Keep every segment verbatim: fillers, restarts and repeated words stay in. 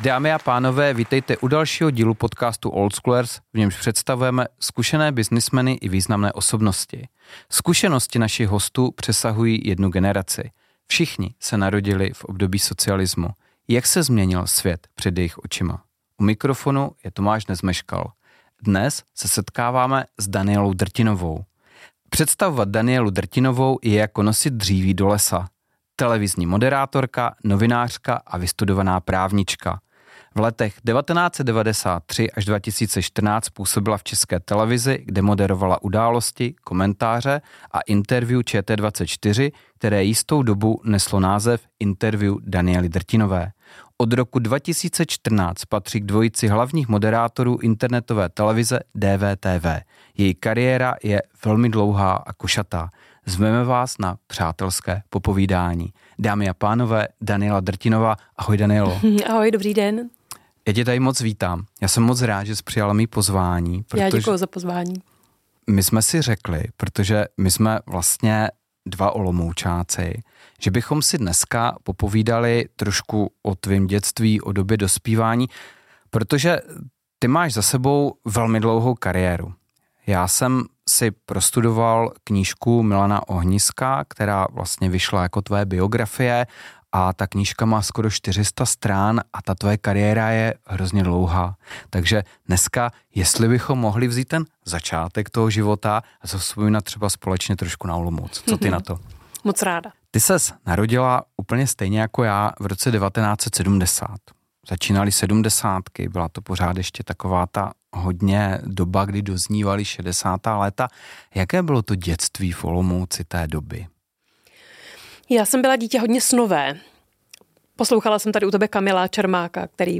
Dámy a pánové, vítejte u dalšího dílu podcastu Old Schoolers, v němž představujeme zkušené biznismeny i významné osobnosti. Zkušenosti našich hostů přesahují jednu generaci. Všichni se narodili v období socialismu. Jak se změnil svět před jejich očima? U mikrofonu je Tomáš Nezmeškal. Dnes se setkáváme s Danielou Drtinovou. Představovat Danielu Drtinovou je jako nosit dříví do lesa. Televizní moderátorka, novinářka a vystudovaná právnička. V letech devatenáct set devadesát tři až dva tisíce čtrnáct působila v České televizi, kde moderovala události, komentáře a interview Č T dvacet čtyři, které jistou dobu neslo název Interview Daniely Drtinové. Od roku dva tisíce čtrnáct patří k dvojici hlavních moderátorů internetové televize D V T V. Její kariéra je velmi dlouhá a košatá. Zveme vás na přátelské popovídání. Dámy a pánové, Daniela Drtinová. Ahoj, Danielo. Ahoj, dobrý den. Já tě tady moc vítám. Já jsem moc rád, že jsi přijala mý pozvání. Protože Já děkuji za pozvání. My jsme si řekli, protože my jsme vlastně dva Olomoučáci, že bychom si dneska popovídali trošku o tvém dětství, o době dospívání, protože ty máš za sebou velmi dlouhou kariéru. Já jsem si prostudoval knížku Milana Ohniska, která vlastně vyšla jako tvoje biografie, a ta knížka má skoro čtyři sta strán a ta tvoje kariéra je hrozně dlouhá. Takže dneska, jestli bychom mohli vzít ten začátek toho života a zavzpomínat třeba společně trošku na Olomouc. Co ty na to? Moc ráda. Ty ses narodila úplně stejně jako já v roce devatenáct set sedmdesát. Začínaly sedmdesátky, byla to pořád ještě taková ta hodně doba, kdy doznívaly šedesátá léta. Jaké bylo to dětství v Olomouci té doby? Já jsem byla dítě hodně snové. Poslouchala jsem tady u tebe Kamila Čermáka, který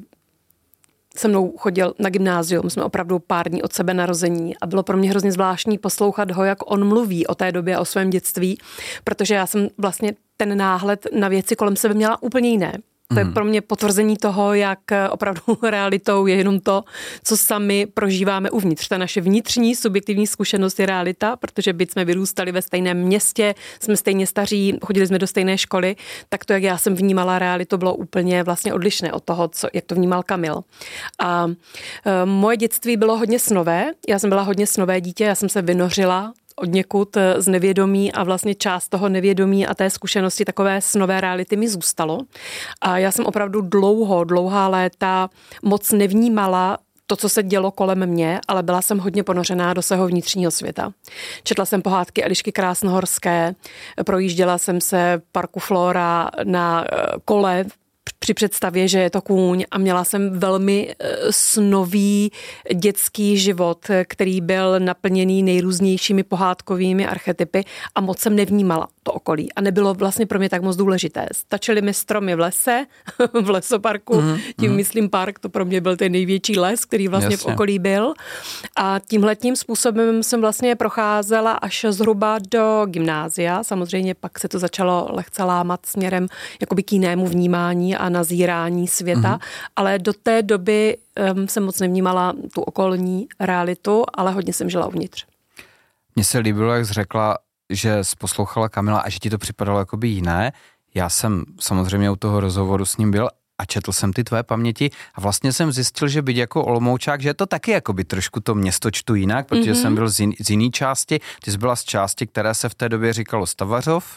se mnou chodil na gymnázium. Jsme opravdu pár dní od sebe narození a bylo pro mě hrozně zvláštní poslouchat ho, jak on mluví o té době, o svém dětství, protože já jsem vlastně ten náhled na věci kolem sebe měla úplně jiné. To je pro mě potvrzení toho, jak opravdu realitou je jenom to, co sami prožíváme uvnitř. Ta naše vnitřní subjektivní zkušenost je realita, protože byť jsme vyrůstali ve stejném městě, jsme stejně staří, chodili jsme do stejné školy, tak to, jak já jsem vnímala realitu, bylo úplně vlastně odlišné od toho, co, jak to vnímal Kamil. A e, moje dětství bylo hodně snové, já jsem byla hodně snové dítě, já jsem se vynořila od někud z nevědomí a vlastně část toho nevědomí a té zkušenosti takové snové reality mi zůstalo. A já jsem opravdu dlouho, dlouhá léta moc nevnímala to, co se dělo kolem mě, ale byla jsem hodně ponořená do svého vnitřního světa. Četla jsem pohádky Elišky Krásnohorské, projížděla jsem se v parku Flora na kole při představě, že je to kůň a měla jsem velmi snový dětský život, který byl naplněný nejrůznějšími pohádkovými archetypy a moc jsem nevnímala to okolí a nebylo vlastně pro mě tak moc důležité. Stačily mi stromy v lese, v lesoparku, mm, tím mm. myslím park, to pro mě byl ten největší les, který vlastně Jasně. v okolí byl a tímhletím způsobem jsem vlastně procházela až zhruba do gymnázia, samozřejmě pak se to začalo lehce lámat směrem jakoby k jinému vnímání a nazírání světa, mm-hmm. ale do té doby um, jsem moc nevnímala tu okolní realitu, ale hodně jsem žila uvnitř. Mně se líbilo, jak jsi řekla, že jsi poslouchala Kamila a že ti to připadalo jakoby jiné. Já jsem samozřejmě u toho rozhovoru s ním byl a četl jsem ty tvé paměti a vlastně jsem zjistil, že byť jako Olomoučák, že je to taky jakoby trošku to město čtu jinak, protože mm-hmm. jsem byl z, jin, z jiný části, ty jsi byla z části, které se v té době říkalo Stavařov,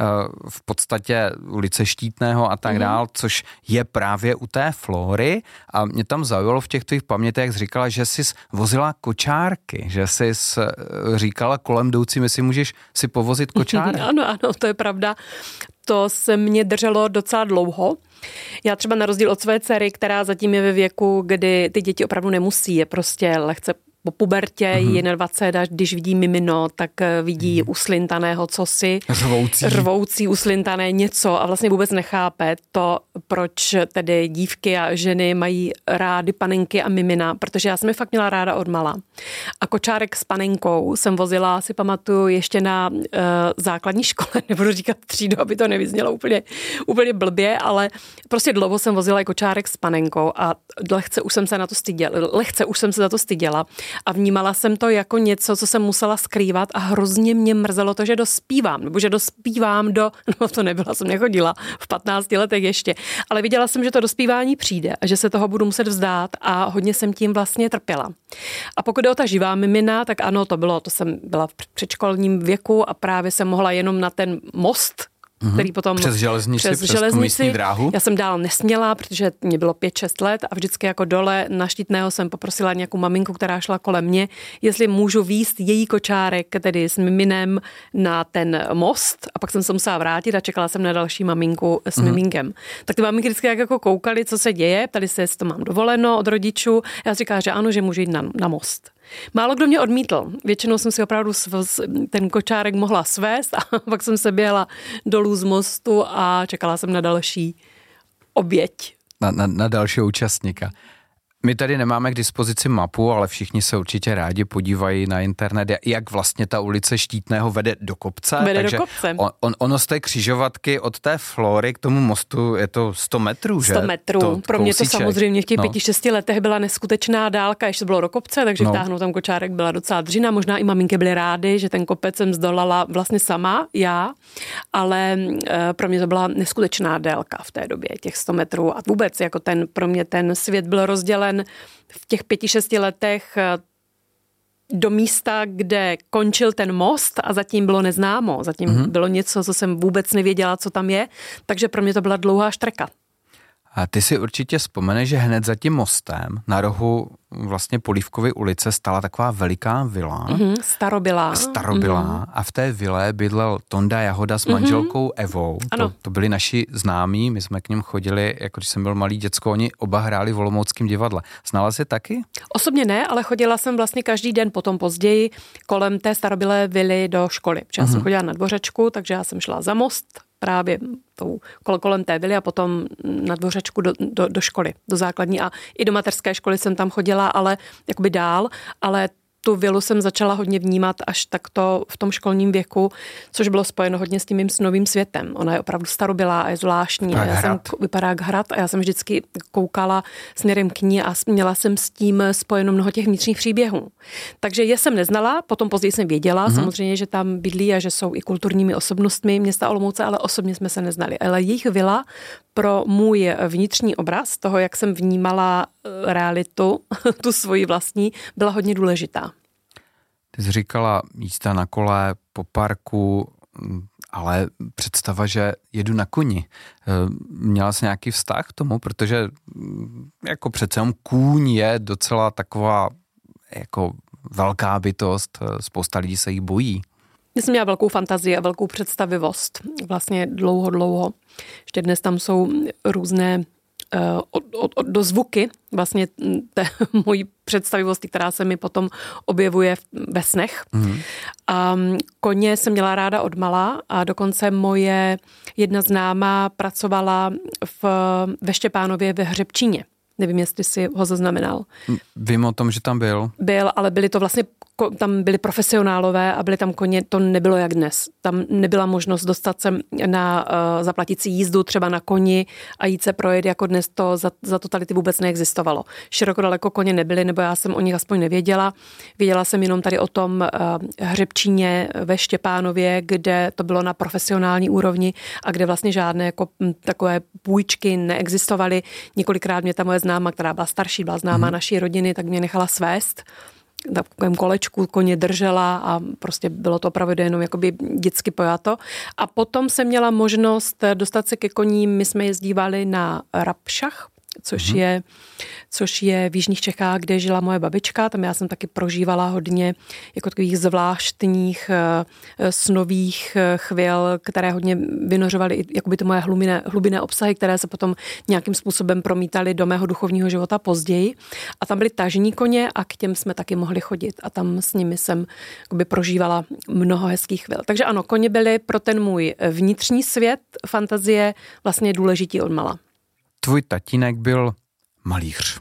v podstatě ulice Štítného a tak mm-hmm. dál, což je právě u té Flory a mě tam zaujalo v těch tvých pamětech, jak jsi říkala, že jsi vozila kočárky, že jsi říkala kolem jdoucím, jestli můžeš si povozit kočárek. Ano, ano, to je pravda. To se mě drželo docela dlouho. Já třeba na rozdíl od své dcery, která zatím je ve věku, kdy ty děti opravdu nemusí, je prostě lehce po pubertě, mm-hmm. je na dvacet, až když vidí mimino, tak vidí mm. uslintaného cosi. Řvoucí. Řvoucí, uslintané něco a vlastně vůbec nechápe to, proč tedy dívky a ženy mají rády panenky a mimina, protože já jsem je fakt měla ráda odmala. A kočárek s panenkou jsem vozila, si pamatuju, ještě na uh, základní škole, nebudu říkat třídu, aby to nevyznělo úplně, úplně blbě, ale prostě dlouho jsem vozila i kočárek s panenkou a lehce už jsem se na to styděla, lehce už jsem se za to styděla. A vnímala jsem to jako něco, co jsem musela skrývat a hrozně mě mrzelo to, že dospívám, nebo že dospívám do, no to nebyla, jsem nechodila v patnácti letech ještě, ale viděla jsem, že to dospívání přijde a že se toho budu muset vzdát a hodně jsem tím vlastně trpěla. A pokud jde o ta živá mimina, tak ano, to bylo, to jsem byla v předškolním věku a právě jsem mohla jenom na ten most, který potom přes železnici, přes, přes železnici, místní dráhu. Já jsem dál nesměla, protože mě bylo pět šest let a vždycky jako dole na Štítného jsem poprosila nějakou maminku, která šla kolem mě, jestli můžu výst její kočárek, tedy s miminem na ten most a pak jsem se musela vrátit a čekala jsem na další maminku s mm. miminkem. Tak ty maminky vždycky jako koukali, co se děje, ptali se, jestli to mám dovoleno od rodičů. Já říkala, že ano, že můžu jít na, na most. Málo kdo mě odmítl. Většinou jsem si opravdu ten kočárek mohla svést a pak jsem se běhla dolů z mostu a čekala jsem na další oběť. Na, na, na dalšího účastníka. My tady nemáme k dispozici mapu, ale všichni se určitě rádi podívají na internet, jak vlastně ta ulice Štítného vede do kopce. Vede takže do kopce. On, on, ono z té křižovatky od té Flory k tomu mostu je to sto metrů, že? sto metrů. To, Pro mě to kousíček. samozřejmě v těch no. pěti, šesti letech byla neskutečná dálka, ještě bylo do kopce, takže no. vtáhnout tam kočárek byla docela dřina. Možná i maminky byly rády, že ten kopec jsem zdolala vlastně sama, já, ale e, pro mě to byla neskutečná délka v té době, těch sto metrů. A vůbec jako ten, pro mě ten svět byl rozdělen v těch pěti, šesti letech do místa, kde končil ten most a zatím bylo neznámo. Zatím mm-hmm. bylo něco, co jsem vůbec nevěděla, co tam je. Takže pro mě to byla dlouhá štreka. A ty si určitě vzpomeneš, že hned za tím mostem na rohu vlastně Polívkovy ulice stala taková veliká vila. Mm-hmm, starobylá. Starobylá. Mm-hmm. A v té vile bydlel Tonda Jahoda s manželkou mm-hmm. Evou. Ano. To, to byli naši známí, my jsme k něm chodili, jako když jsem byl malý děcko, oni oba hráli v Olomouckém divadle. Znala jsi taky? Osobně ne, ale chodila jsem vlastně každý den potom později kolem té starobylé vily do školy. Protože já mm-hmm. jsem chodila na Dvořečku, takže já jsem šla za most právě tou, kolem té vily a potom na Dvořečku do, do, do školy, do základní a i do mateřské školy jsem tam chodila, ale jakoby dál, ale tu vilu jsem začala hodně vnímat až takto v tom školním věku, což bylo spojeno hodně s tím mým novým světem. Ona je opravdu starobylá a je zvláštní. A já jsem, vypadá jak hrad a já jsem vždycky koukala směrem k ní a měla jsem s tím spojeno mnoho těch vnitřních příběhů. Takže je jsem neznala, potom později jsem věděla, mm-hmm. samozřejmě, že tam bydlí a že jsou i kulturními osobnostmi města Olomouce, ale osobně jsme se neznali. Ale jejich vila pro můj vnitřní obraz toho, jak jsem vnímala realitu, tu svoji vlastní, byla hodně důležitá. Ty jsi říkala jízda na kole, po parku, ale představa, že jedu na koni. Měla jsi nějaký vztah k tomu? Protože jako přece jen kůň je docela taková jako velká bytost, spousta lidí se jí bojí. Já jsem měla velkou fantazii a velkou představivost. Vlastně dlouho, dlouho. Ještě dnes tam jsou různé uh, od, od, od, dozvuky vlastně té mojí představivosti, která se mi potom objevuje ve snech. Mm. A koně jsem měla ráda odmala a dokonce moje jedna známá pracovala v, ve Štěpánově ve Hřebčíně. Nevím, jestli si ho zaznamenal. Vím o tom, že tam byl. Byl, ale byli to vlastně, tam byli profesionálové a byli tam koně, to nebylo jak dnes. Tam nebyla možnost dostat se na uh, zaplatit si jízdu třeba na koni a jít se projet jako dnes, to za, za totality vůbec neexistovalo. Široko daleko koně nebyly, nebo já jsem o nich aspoň nevěděla. Věděla jsem jenom tady o tom uh, Hřebčíně ve Štěpánově, kde to bylo na profesionální úrovni a kde vlastně žádné jako m, takové půjčky neexistovaly. Několikrát mě ta moje známa, která byla starší, byla známá hmm. naší rodiny, tak mě nechala svést. V takovém kolečku koně držela a prostě bylo to opravdu jenom jakoby dětsky pojato. A potom jsem měla možnost dostat se ke koním, my jsme jezdívali na Rabšach, což, hmm. je, což je v jižních Čechách, kde žila moje babička. Tam já jsem taky prožívala hodně jako takových zvláštních snových chvil, které hodně vynořovaly i jakoby ty moje hlubinné, hlubinné obsahy, které se potom nějakým způsobem promítaly do mého duchovního života později. A tam byly tažní koně a k těm jsme taky mohli chodit. A tam s nimi jsem jakoby prožívala mnoho hezkých chvil. Takže ano, koně byly pro ten můj vnitřní svět, fantazie vlastně důležitý odmala. Tvůj tatínek byl malíř.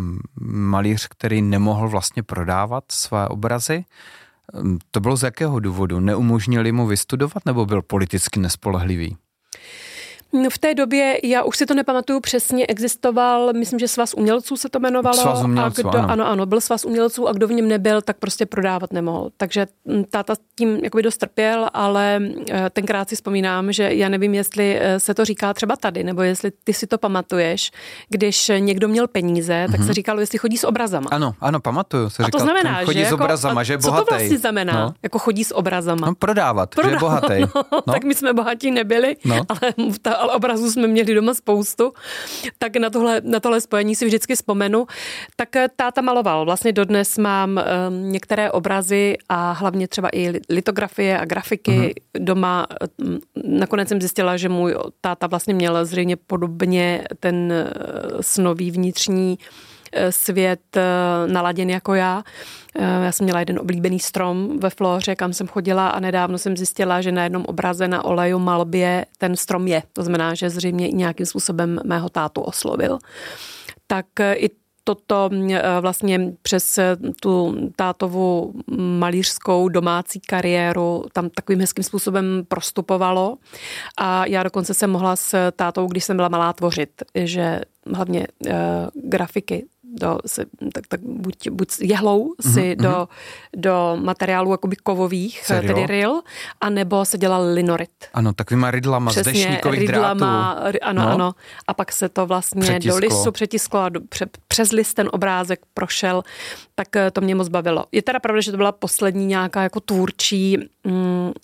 Malíř, který nemohl vlastně prodávat své obrazy. To bylo z jakého důvodu? Neumožnili mu vystudovat nebo byl politicky nespolehlivý? V té době, já už si to nepamatuju přesně, existoval, myslím, že Svaz umělců se to jmenovalo. Svaz umělců, a kdo, ano. ano, ano, byl Svaz umělců a kdo v něm nebyl, tak prostě prodávat nemohl. Takže táta tím jakoby dost trpěl, ale tenkrát si vzpomínám, že já nevím, jestli se to říká třeba tady, nebo jestli ty si to pamatuješ, když někdo měl peníze, tak mm-hmm. se říkalo, jestli chodí s obrazama. Ano, ano, pamatuju. Se a říkal, to znamená, chodí že s jako, obrazama, že je bohatý. Co to vlastně znamená, no. jako chodí s obrazama? No, prodávat, prodávat, že je bohatý. No, no. Tak my jsme bohatí nebyli, no. ale, ta, ale obrazů jsme měli doma spoustu, tak na tohle, na tohle spojení si vždycky vzpomenu. Tak táta maloval. Vlastně dodnes mám um, některé obrazy a hlavně třeba i litografie a grafiky mm-hmm. doma. Nakonec jsem zjistila, že můj táta vlastně měl zřejmě podobně ten snový vnitřní svět naladěn jako já. Já jsem měla jeden oblíbený strom ve Flóře, kam jsem chodila a nedávno jsem zjistila, že na jednom obraze na oleju malbě ten strom je. To znamená, že zřejmě i nějakým způsobem mého tátu oslovil. Tak i toto vlastně přes tu tátovu malířskou domácí kariéru tam takovým hezkým způsobem prostupovalo a já dokonce jsem mohla s tátou, když jsem byla malá, tvořit, že hlavně uh, grafiky do, si, tak, tak buď, buď jehlou si mm-hmm. do, do materiálů jakoby kovových, Serio? tedy ril, anebo se dělal linorit. Ano, takovýma rydlama z dešníkových drátů. Ano, no. ano. A pak se to vlastně přetisklo. do lisu přetisklo a do, pře, přes list ten obrázek prošel, tak to mě moc bavilo. Je teda pravda, že to byla poslední nějaká jako tvůrčí mm,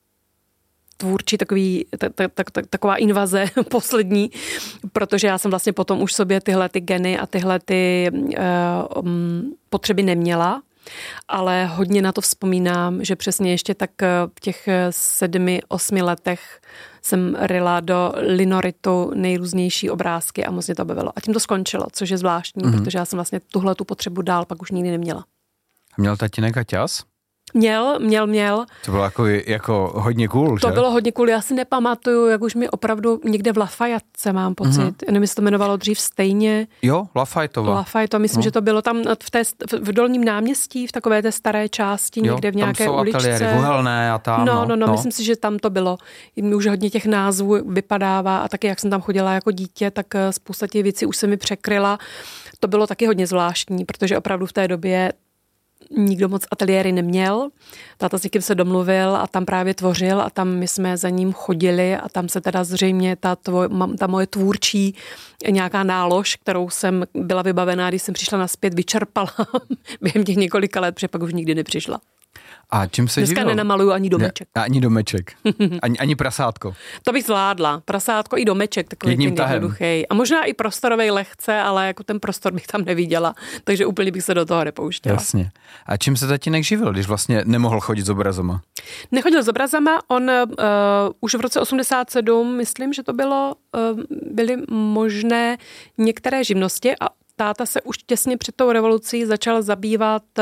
tvůrčí takový, tak, tak, tak, taková invaze poslední, protože já jsem vlastně potom už sobě tyhle ty geny a tyhle ty uh, um, potřeby neměla, ale hodně na to vzpomínám, že přesně ještě tak v těch sedmi, osmi letech jsem ryla do linoritu nejrůznější obrázky a moc mě to bavilo. A tím to skončilo, což je zvláštní, mm-hmm. protože já jsem vlastně tuhle tu potřebu dál pak už nikdy neměla. Měl tatínek Aťas? Měl, měl, měl. To bylo jako, jako hodně cool, To že? bylo hodně cool, já si nepamatuju, jak už mi opravdu někde v Lafayette mám pocit. Mm-hmm. Nevím, jestli to jmenovalo dřív stejně. Jo, Lafayetova. Lafayette, myslím, no. že to bylo tam v, té, v dolním náměstí, v takové té staré části, jo, někde v nějaké uličce. tam jsou ateliéry, Uhelné a tam. No, no, no, no, no, myslím si, že tam to bylo. Mi už hodně těch názvů vypadává a taky, jak jsem tam chodila jako dítě, tak spousta těch věcí už se mi překryla. To bylo taky hodně zvláštní, protože opravdu v té době nikdo moc ateliéry neměl. Táta s někým se domluvil a tam právě tvořil a tam my jsme za ním chodili a tam se teda zřejmě ta, tvoj, ta moje tvůrčí nějaká nálož, kterou jsem byla vybavená, když jsem přišla nazpět, vyčerpala během těch několika let, protože pak už nikdy nepřišla. A čím se Dneska živil? nenamaluju ani domeček. Ne, ani domeček. ani, ani prasátko. To bych zvládla. Prasátko i domeček, takový jedním ten jednoduchý. A možná i prostorovej lehce, ale jako ten prostor bych tam neviděla. Takže úplně bych se do toho nepouštěla. Jasně. A čím se tatínek živil, když vlastně nemohl chodit s obrazama? Nechodil s obrazama. On uh, už v roce osmdesát sedm, myslím, že to bylo, uh, byly možné některé živnosti a táta se už těsně před tou revolucí začal zabývat uh,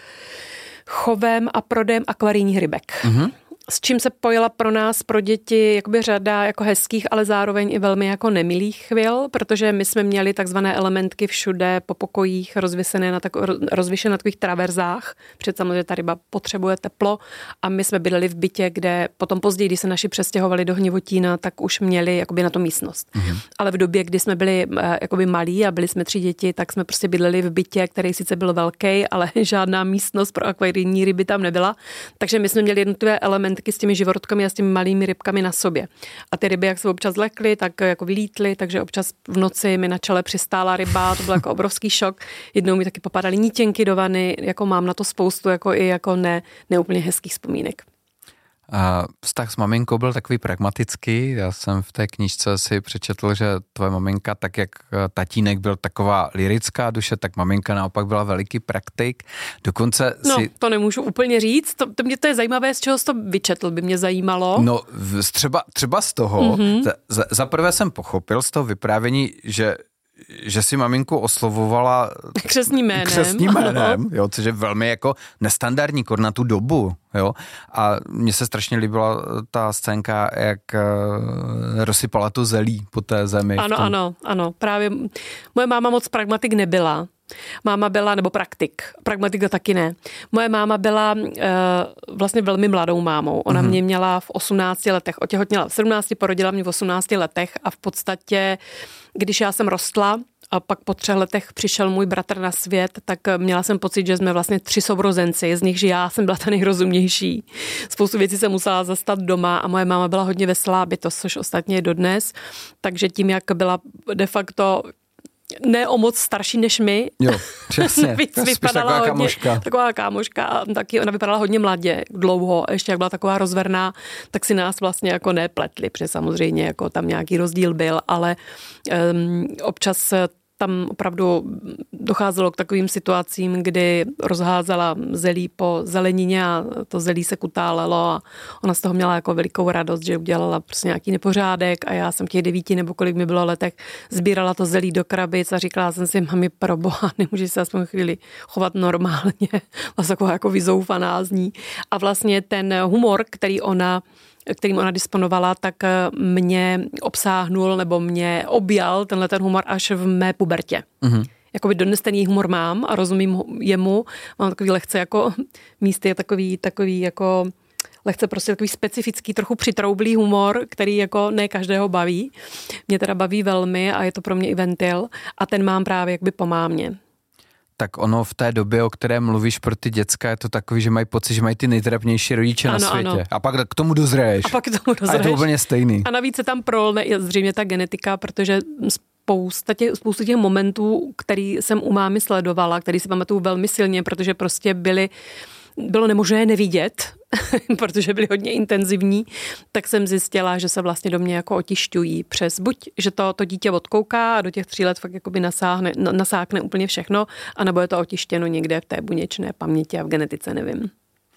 chovem a prodejem akvarijních rybek. Mm-hmm. S čím se pojila pro nás, pro děti, jakoby řada jako hezkých, ale zároveň i velmi jako nemilých chvil, protože my jsme měli takzvané elementky všude po pokojích rozvěsené na, tako, rozvěšené na takových traverzách, protože samozřejmě ta ryba potřebuje teplo a my jsme bydleli v bytě, kde potom později, když se naši přestěhovali do Hnivotína, tak už měli jakoby na to místnost. Mm-hmm. Ale v době, kdy jsme byli jakoby malí a byli jsme tři děti, tak jsme prostě bydleli v bytě, který sice byl velký, ale žádná místnost pro akvarijní ryby tam nebyla. Takže my jsme měli jednotlivé elementy s těmi živorotkami a s těmi malými rybkami na sobě. A ty ryby, jak se občas lekly, tak jako vylítly, takže občas v noci mi na čele přistála ryba, to byl jako obrovský šok. Jednou mi taky popadaly nítěnky do vany, jako mám na to spoustu jako i jako ne, neúplně hezkých vzpomínek. A vztah s maminkou byl takový pragmatický. Já jsem v té knížce si přečetl, že tvoje maminka, tak jak tatínek byl taková lirická duše, tak maminka naopak byla veliký praktik. Dokonce no, si... to nemůžu úplně říct. To, to mě to je zajímavé, z čeho jsi to vyčetl, by mě zajímalo. No, třeba, třeba z toho. Mm-hmm. Za, za prvé jsem pochopil z toho vyprávění, že že si maminku oslovovala křestním jménem, křestním jménem, jo, což je velmi jako nestandardní kor na tu dobu, jo. A mně se strašně líbila ta scénka, jak uh, rozsypala tu zelí po té zemi. Ano, ano, ano. Právě moje máma moc pragmatik nebyla. Máma byla, nebo praktik, pragmatika taky ne. Moje máma byla uh, vlastně velmi mladou mámou. Ona mm-hmm. mě měla v osmnácti letech, otěhotněla v sedmnácti, porodila mě v osmnácti letech a v podstatě, když já jsem rostla, a pak po třech letech přišel můj bratr na svět, tak měla jsem pocit, že jsme vlastně tři sourozenci, z nichž já jsem byla ta nejrozumnější. Spoustu věcí jsem musela zastat doma a moje máma byla hodně veselá bytost, což ostatně je dodnes. Takže tím, jak byla de facto ne o moc starší než my. Jo, přesně. Víc vypadala taková hodně, kámoška. Taková kámoška. A taky ona vypadala hodně mladě, dlouho. A ještě jak byla taková rozverná, tak si nás vlastně jako nepletli, protože samozřejmě jako tam nějaký rozdíl byl, ale um, občas tam opravdu docházelo k takovým situacím, kdy rozházela zelí po zelenině a to zelí se kutálelo a ona z toho měla jako velikou radost, že udělala prostě nějaký nepořádek a já jsem těch devíti nebo kolik mi bylo letech sbírala to zelí do krabic a říkala jsem si, mami, proboha, nemůžeš se aspoň chvíli chovat normálně, vlastně taková jako vyzoufaná z ní. A vlastně ten humor, který ona kterým ona disponovala, tak mě obsáhnul nebo mě objal tenhle ten humor až v mé pubertě. Mm-hmm. Jakoby dodnes ten její humor mám a rozumím jemu. Mám takový lehce jako místy, takový, takový jako lehce prostě takový specifický, trochu přitroublý humor, který jako ne každého baví. Mě teda baví velmi a je to pro mě i ventil a ten mám právě jakby po mámě. Tak ono v té době, o které mluvíš pro ty děcka, je to takový, že mají pocit, že mají ty nejtrapnější rodiče ano, na světě. Ano. A pak k tomu dozřeješ. A pak k tomu dozřeješ. A je to úplně stejný. A navíc se tam prolne zřejmě ta genetika, protože spousta těch, spoustu těch momentů, který jsem u mámy sledovala, který si pamatuju velmi silně, protože prostě byly bylo nemožné nevidět, protože byly hodně intenzivní, tak jsem zjistila, že se vlastně do mě jako otišťují přes buď, že to, to dítě odkouká a do těch tří let fakt jakoby nasáhne, nasákne úplně všechno, anebo je to otištěno někde v té buněčné paměti a v genetice, nevím.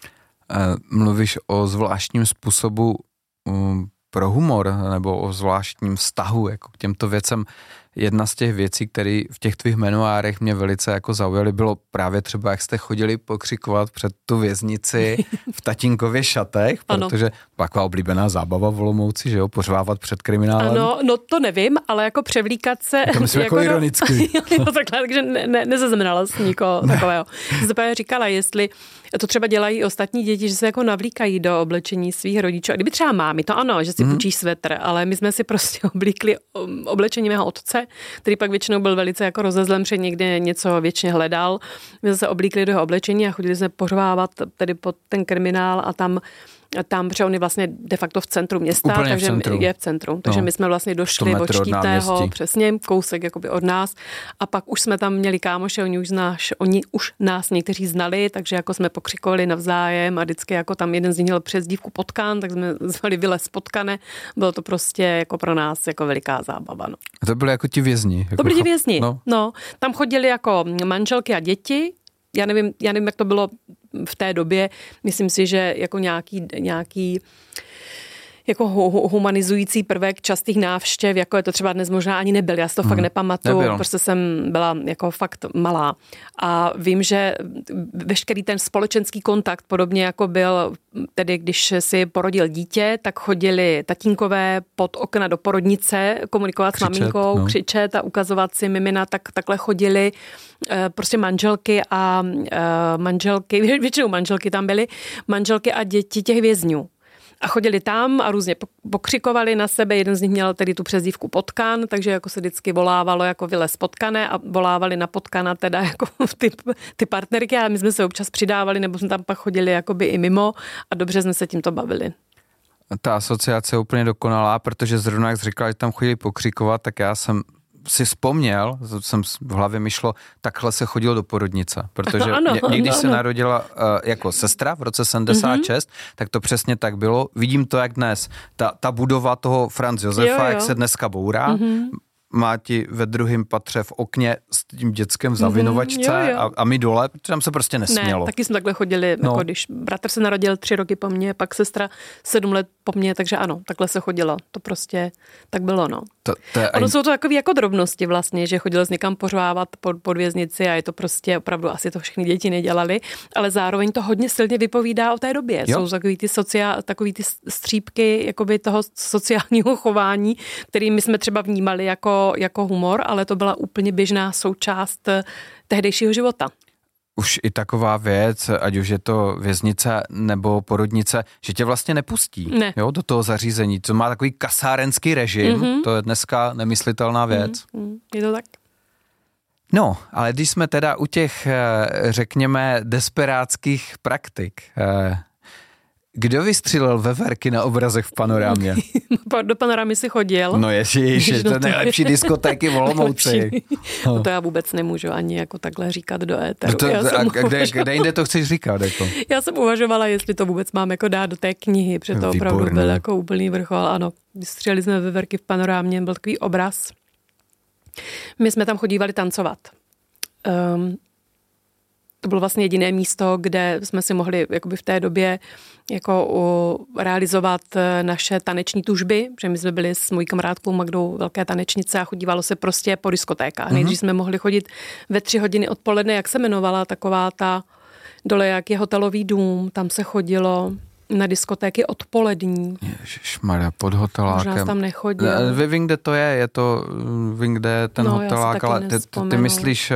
Mluvíš o zvláštním způsobu um, pro humor nebo o zvláštním vztahu jako k těmto věcem. Jedna z těch věcí, které v těch tvých memoárech mě velice jako zaujaly, bylo právě třeba, jak jste chodili pokřikovat před tu věznici v tatínkově šatech, protože taková oblíbená zábava v Olomouci, že jo, pořvávat před kriminálem. Ano, no to nevím, ale jako převlíkat se... To myslím jako, jako ironicky. Jo, takhle, takže ne, ne, nezaznamenala jsem nikoho takového. Jsem se právě říkala, jestli to třeba dělají ostatní děti, že se jako navlíkají do oblečení svých rodičů. A kdyby třeba mámy, to ano, že si mm. půjčí svetr, ale my jsme si prostě oblíkli oblečení mého otce, který pak většinou byl velice jako rozezlem, protože někde něco věčně hledal. My jsme se oblíkli do jeho oblečení a chodili jsme pořvávat tedy pod ten kriminál a tam tam, protože on je vlastně de facto v centru města, úplně takže v centru. je v centru. Takže no, my jsme vlastně došli od Štítného, přesně, kousek jakoby od nás a pak už jsme tam měli kámoše, oni už, znáš, oni už nás někteří znali, takže jako jsme pokřikovali navzájem a vždycky jako tam jeden z nich měl přezdívku Potkan, tak jsme zvali Vylez Potkane. Bylo to prostě jako pro nás jako veliká zábava. No. A to byly jako ti vězni? Jako to byli ti vězni, no. no. Tam chodili jako manželky a děti. Já nevím, já nevím, jak to bylo v té době. Myslím si, že jako nějaký, nějaký jako humanizující prvek častých návštěv, jako je to třeba dnes možná ani nebyl. Já si to hmm. fakt nepamatuju, protože jsem byla jako fakt malá. A vím, že veškerý ten společenský kontakt, podobně jako byl tedy, když si porodil dítě, tak chodili tatínkové pod okna do porodnice komunikovat křičet, s maminkou, no. křičet a ukazovat si mimina, tak takhle chodili prostě manželky a manželky, většinou manželky tam byly, manželky a děti těch vězňů. A chodili tam a různě pokřikovali na sebe. Jeden z nich měl tedy tu přezdívku Potkan, takže jako se vždycky volávalo jako Vylez Potkane a volávali na Potkana teda jako ty, ty partnerky a my jsme se občas přidávali, nebo jsme tam pak chodili jakoby i mimo a dobře jsme se tímto bavili. Ta asociace je úplně dokonalá, protože zrovna jak jsi říkala, že tam chodili pokřikovat, tak já jsem si vzpomněl, jsem v hlavě mi šlo, takhle se chodilo do porodnice, protože ano, mě, když ano. se narodila uh, jako sestra v roce sedmdesát šest, mm-hmm. tak to přesně tak bylo. Vidím to, jak dnes. Ta, ta budova toho Franz Josefa, jo, jo. jak se dneska bourá, mm-hmm. má ti ve druhém patře v okně s tím dětskem v zavinovačce mm, jo, jo. A, a my dole, protože tam se prostě nesmělo. Ne, taky jsme takhle chodili, no. jako když bratr se narodil tři roky po mně, pak sestra sedm let po mně, takže ano, takhle se chodilo. To prostě tak bylo, no. To, to ono aj... jsou to takové jako drobnosti vlastně, že chodil jsi někam pořvávat pod, pod věznici a je to prostě opravdu, asi to všechny děti nedělali, ale zároveň to hodně silně vypovídá o té době. Jo. Jsou takový ty, sociál, takový ty střípky jakoby toho sociálního chování, který my jsme třeba vnímali jako, jako humor, ale to byla úplně běžná součást tehdejšího života. Už i taková věc, ať už je to věznice nebo porodnice, že tě vlastně nepustí ne. jo, do toho zařízení, co má takový kasárenský režim, mm-hmm. to je dneska nemyslitelná věc. Mm-hmm. Je to tak? No, ale když jsme teda u těch, řekněme, desperátských praktik, kdo vystřelil veverky na obrazech v panorámě? Do panorámy si chodil. No ježiš, to je nejlepší diskotéky v Olomouci. No to já vůbec nemůžu ani jako takhle říkat do éteru. No to, já a kde, kde jinde to chceš říkat? Jako? Já jsem uvažovala, jestli to vůbec mám jako dát do té knihy, protože to opravdu byl jako úplný vrchol. Ano, střelili jsme veverky v panorámě, byl takový obraz. My jsme tam chodívali tancovat. Um, to bylo vlastně jediné místo, kde jsme si mohli jakoby v té době jako uh, realizovat naše taneční tužby, protože my jsme byli s mojí kamarádkou Magdou velké tanečnice a chodívalo se prostě po diskotékách. Mm-hmm. Nejdřív jsme mohli chodit ve tři hodiny odpoledne, jak se jmenovala taková ta dole, jak je hotelový dům, tam se chodilo na diskotéky odpolední. Ježišmarja, pod hotelákem. Možná tam nechodil. Vy vím, kde to je, je to, vím, kde je ten no, hotelák, ale ty, ty myslíš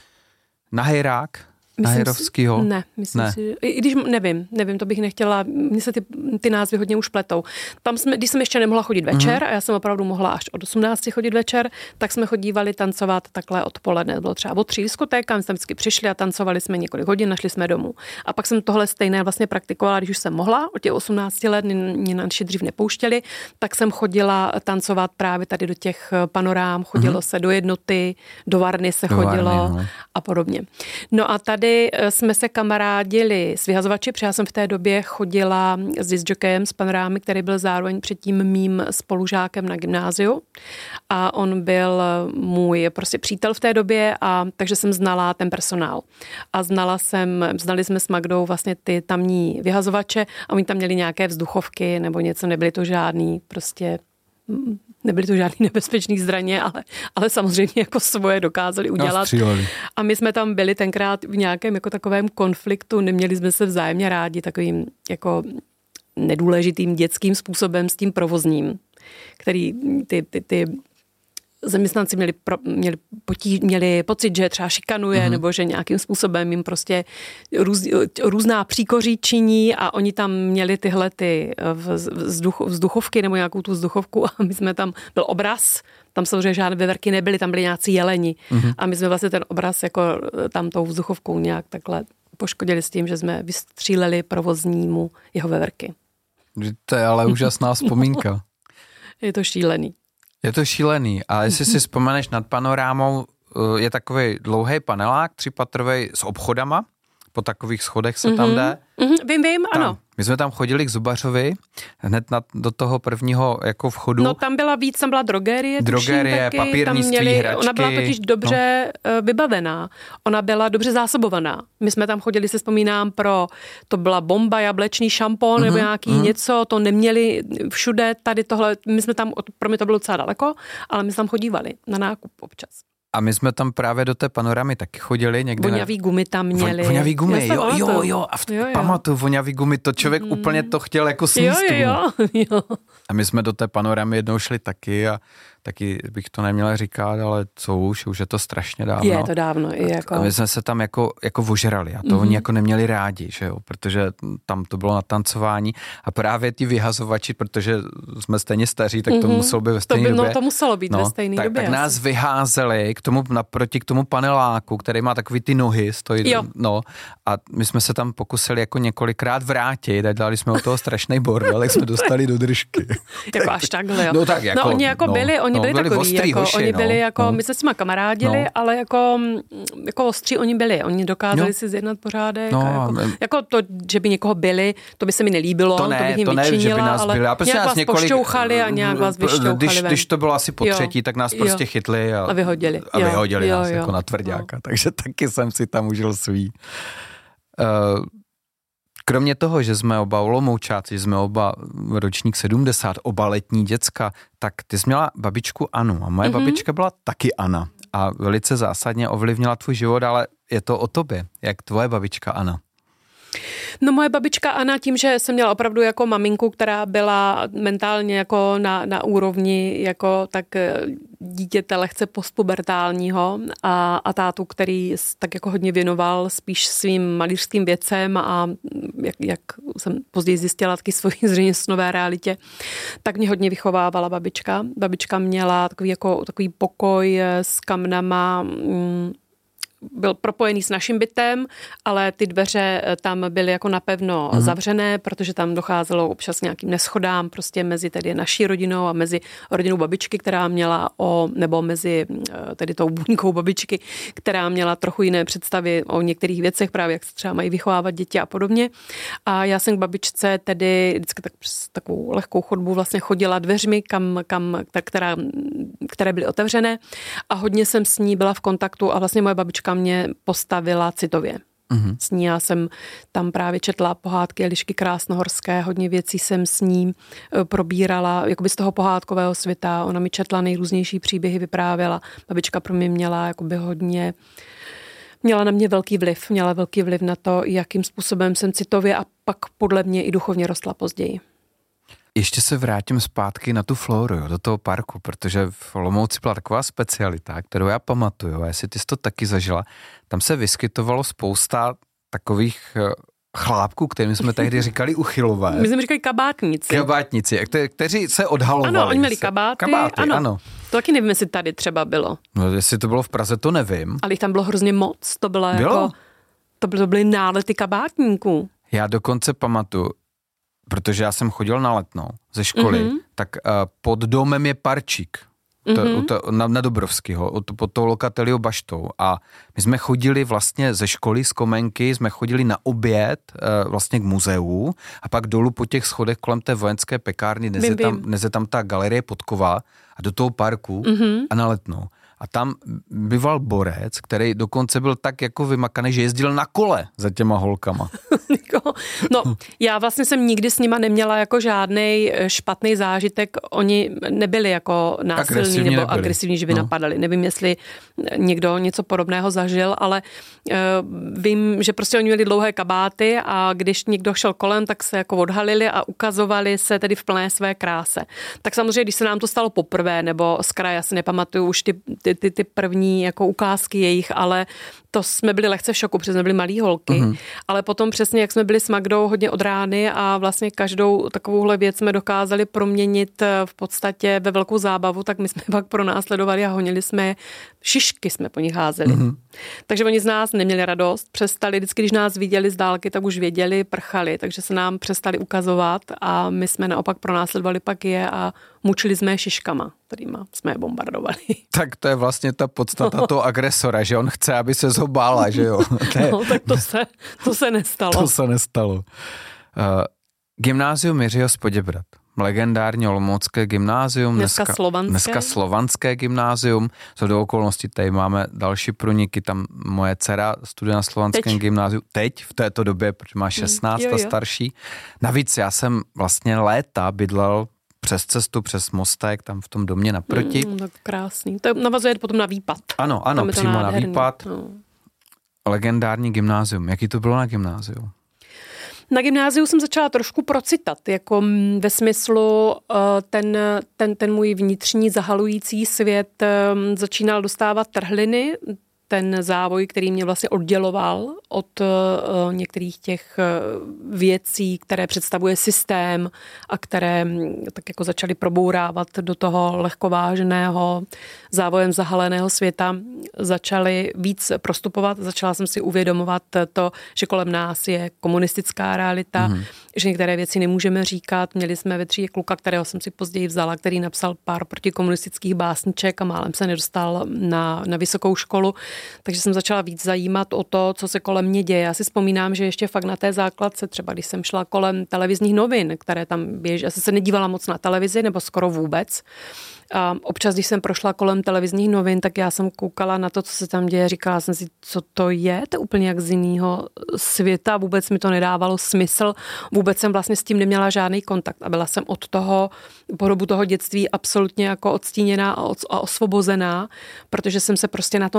na Hejrák? Na Hejrovskýho? Ne, myslím ne. si, i když nevím, nevím, to bych nechtěla, mně se ty, ty názvy hodně už pletou. Tam jsme, když jsem ještě nemohla chodit večer, mm-hmm. a já jsem opravdu mohla až od osmnácti chodit večer, tak jsme chodívali tancovat takhle odpoledne. Bylo třeba od tří diskotéka, my jsme vždycky přišli a tancovali jsme několik hodin, našli jsme domů. A pak jsem tohle stejné vlastně praktikovala, když už jsem mohla, od těch osmnácti let, mě naši dřív nepouštěli, tak jsem chodila tancovat právě tady do těch panorám, chodilo mm-hmm. se do Jednoty, do Varny se do chodilo Varny, no. a podobně. No a tady jsme se kamarádili s vyhazovači, protože já jsem v té době chodila s discjockeyem z Panorámy, který byl zároveň předtím mým spolužákem na gymnáziu a on byl můj prostě přítel v té době, a takže jsem znala ten personál. A znala jsem, znali jsme s Magdou vlastně ty tamní vyhazovače a oni tam měli nějaké vzduchovky nebo něco, nebyly to žádný prostě nebyly to žádný nebezpečný zbraně, ale, ale samozřejmě jako svoje dokázali udělat. A my jsme tam byli tenkrát v nějakém jako takovém konfliktu, neměli jsme se vzájemně rádi takovým jako nedůležitým dětským způsobem s tím provozním, který ty, ty, ty zaměstnanci měli, pro, měli, potí, měli pocit, že třeba šikanuje, mm-hmm. nebo že nějakým způsobem jim prostě růz, různá příkoří činí a oni tam měli tyhle ty vzduch, vzduchovky nebo nějakou tu vzduchovku a my jsme tam, byl obraz, tam samozřejmě žádné veverky nebyly, tam byli nějací jeleni mm-hmm. a my jsme vlastně ten obraz jako tam tou vzduchovkou nějak takhle poškodili s tím, že jsme vystříleli provoznímu jeho veverky. To je ale úžasná vzpomínka. Je to šílený. Je to šílený, ale jestli si vzpomeneš, nad panorámou je takový dlouhý panelák, třipatrovej s obchodama, po takových schodech se mm-hmm. tam jde. Mm-hmm. Vím, vím, tam. Ano. My jsme tam chodili k zubařovi, hned na, do toho prvního jako vchodu. No tam byla víc, tam byla drogerie. Drogerie, papírnictví, měli, hračky. Ona byla totiž dobře no. vybavená. Ona byla dobře zásobovaná. My jsme tam chodili, se vzpomínám, pro, to byla bomba, jablečný šampon mm-hmm. nebo nějaký mm-hmm. něco, to neměli všude, tady tohle, my jsme tam, pro mě to bylo docela daleko, ale my jsme tam chodívali na nákup občas. A my jsme tam právě do té panorámy taky chodili. Někde voňavý gumy tam měli. Voňavý gumy, jo, jo, jo. A v jo, jo. pamatuju, voňavý gumy, to člověk mm. úplně to chtěl jako sníst. Jo, jo, jo. A my jsme do té panorámy jednou šli taky a taky bych to neměla říkat, ale co už, už je to strašně dávno. Je to dávno. I jako... A my jsme se tam jako, jako ožrali a to mm-hmm. oni jako neměli rádi, že jo, protože tam to bylo na tancování a právě ti vyhazovači, protože jsme stejně staří, tak to mm-hmm. muselo být ve stejné době. No to muselo být no, ve stejné tak, době. Tak nás vyházeli k tomu, naproti k tomu paneláku, který má takový ty nohy, stojí, no a my jsme se tam pokusili jako několikrát vrátit a dali jsme od toho strašný bordel, jak jsme dostali do držky. Jako až takhle, jo. No tak jako, no, oni jako no, byli, oni no, byli, byli takový, jako, hoši, oni byli no, jako, no. my se s nima kamarádili, no. ale jako, jako ostří oni byli, oni dokázali no. si zjednat pořádek. No, jako, jako to, že by někoho byli, to by se mi nelíbilo, to, ne, to bych jim to ne, vyčinila, že by nás ale byli. A nějak nás vás několik, pošťouchali a nějak vás vyšťouchali když, ven. Když to bylo asi po třetí, tak nás jo. prostě chytli a, a vyhodili. A vyhodili jo, nás jo, jako jo. na tvrďáka, no. Takže taky jsem si tam užil svý. Uh, Kromě toho, že jsme oba olomoučáci, že jsme oba ročník sedmdesát, oba letní děcka, tak ty jsi měla babičku Anu a moje mm-hmm. babička byla taky Anna a velice zásadně ovlivnila tvůj život, ale je to o tobě. Jak tvoje babička Anna? No moje babička Anna, tím, že jsem měla opravdu jako maminku, která byla mentálně jako na, na úrovni jako tak dítěte lehce postpubertálního a, a tátu, který tak jako hodně věnoval spíš svým malířským věcem a jak, jak jsem později zjistila taky svoji zřejmě snové realitě, tak mě hodně vychovávala babička. Babička měla takový, jako, takový pokoj s kamnama, mm, byl propojený s naším bytem, ale ty dveře tam byly jako napevno mm. zavřené, protože tam docházelo občas nějakým neschodám prostě mezi tedy naší rodinou a mezi rodinou babičky, která měla o, nebo mezi tedy tou buňkou babičky, která měla trochu jiné představy o některých věcech, právě jak se třeba mají vychovávat děti a podobně. A já jsem k babičce tedy vždycky tak přes takovou lehkou chodbu vlastně chodila dveřmi, kam, kam, která, které byly otevřené a hodně jsem s ní byla v kontaktu a vlastně moje babička mě postavila citově. Mm-hmm. S ní já jsem tam právě četla pohádky Elišky Krásnohorské, hodně věcí jsem s ní probírala, jakoby z toho pohádkového světa. Ona mi četla nejrůznější příběhy, vyprávěla. Babička pro mě měla jakoby hodně, měla na mě velký vliv, měla velký vliv na to, jakým způsobem jsem citově a pak podle mě i duchovně rostla později. Ještě se vrátím zpátky na tu floru, jo, do toho parku, protože v Olomouci byla taková specialita, kterou já pamatuju, a jestli ty jsi to taky zažila, tam se vyskytovalo spousta takových chlápků, kterým jsme tehdy říkali uchylové. My jsme říkali kabátníci. Kabátníci, kte- kteří se odhalovali. Ano, oni měli kabáty. Kabáty, ano. ano. To taky nevím, jestli tady třeba bylo. No, jestli to bylo v Praze, to nevím. Ale jich tam bylo hrozně moc, to bylo, bylo? jako, to byly, to byly nálety kabátníků. Já dokonce pamatuju, protože já jsem chodil na Letnou ze školy, mm-hmm. tak uh, pod domem je parčík to, mm-hmm. to, na, na Dobrovskýho, pod tou lokateliou Baštou. A my jsme chodili vlastně ze školy, z Komenky, jsme chodili na oběd uh, vlastně k muzeu a pak dolů po těch schodech kolem té vojenské pekárny, dnes, je tam, dnes je tam ta galerie Podkova a do toho parku mm-hmm. a na Letnou. A tam býval borec, který dokonce byl tak jako vymakaný, že jezdil na kole za těma holkama. No, já vlastně jsem nikdy s nima neměla jako žádnej špatný zážitek. Oni nebyli jako násilní agresivní nebo nebyli. agresivní, že by no. napadali. Nevím, jestli někdo něco podobného zažil, ale uh, vím, že prostě oni měli dlouhé kabáty a když někdo šel kolem, tak se jako odhalili a ukazovali se tedy v plné své kráse. Tak samozřejmě, když se nám to stalo poprvé, nebo z kraje, já si nepamatuju už ty Ty, ty, ty první jako ukázky jejich, ale to jsme byli lehce v šoku, protože jsme byli malý holky, mm-hmm. ale potom přesně, jak jsme byli s Magdou hodně od rány a vlastně každou takovouhle věc jsme dokázali proměnit v podstatě ve velkou zábavu, tak my jsme pak pronásledovali a honili jsme, šišky jsme po nich házeli. Mm-hmm. Takže oni z nás neměli radost, přestali, vždycky, když nás viděli z dálky, tak už věděli, prchali, takže se nám přestali ukazovat a my jsme naopak pronásledovali pak je a mučili jsme šiškama, kterýma jsme je bombardovali. Tak to je vlastně ta podstata no. toho agresora, že on chce, aby se zhobála, že jo? To je... No, tak to se, to se nestalo. To se nestalo. Uh, gymnázium Jiřího z Poděbrad. Legendární olomoucké gymnázium. Dneska, dneska slovanské. Dneska slovanské gymnázium. Co do okolností, tady máme další průniky. Tam moje dcera studuje na slovanském teď. gymnáziu. Teď, v této době, protože má šestnáct, mm, jo, jo. a starší. Navíc já jsem vlastně léta bydlel přes cestu, přes mostek, tam v tom domě naproti. Mm, tak krásný. To navazuje potom na výpad. Ano, ano, přímo na výpad. No. Legendární gymnázium. Jaký to bylo na gymnáziu? Na gymnáziu jsem začala trošku procitat, jako ve smyslu ten, ten, ten můj vnitřní zahalující svět začínal dostávat trhliny, ten závoj, který mě vlastně odděloval od uh, některých těch uh, věcí, které představuje systém a které um, tak jako začaly probourávat do toho lehkovážného, závojem zahaleného světa, začaly víc prostupovat. Začala jsem si uvědomovat to, že kolem nás je komunistická realita, mm. že některé věci nemůžeme říkat. Měli jsme ve třídě kluka, kterého jsem si později vzala, který napsal pár protikomunistických básniček a málem se nedostal na, na vysokou školu. Takže jsem začala víc zajímat o to, co se kolem mě děje. Já si vzpomínám, že ještě fakt na té základce, třeba když jsem šla kolem televizních novin, které tam běží, já jsem se nedívala moc na televizi, nebo skoro vůbec. A občas, když jsem prošla kolem televizních novin, tak já jsem koukala na to, co se tam děje. Říkala jsem si, co to je, to úplně jak z jiného světa. Vůbec mi to nedávalo smysl. Vůbec jsem vlastně s tím neměla žádný kontakt. A byla jsem od toho, po dobu toho dětství absolutně jako odstíněná a osvobozená, protože jsem se prostě na to nedívala.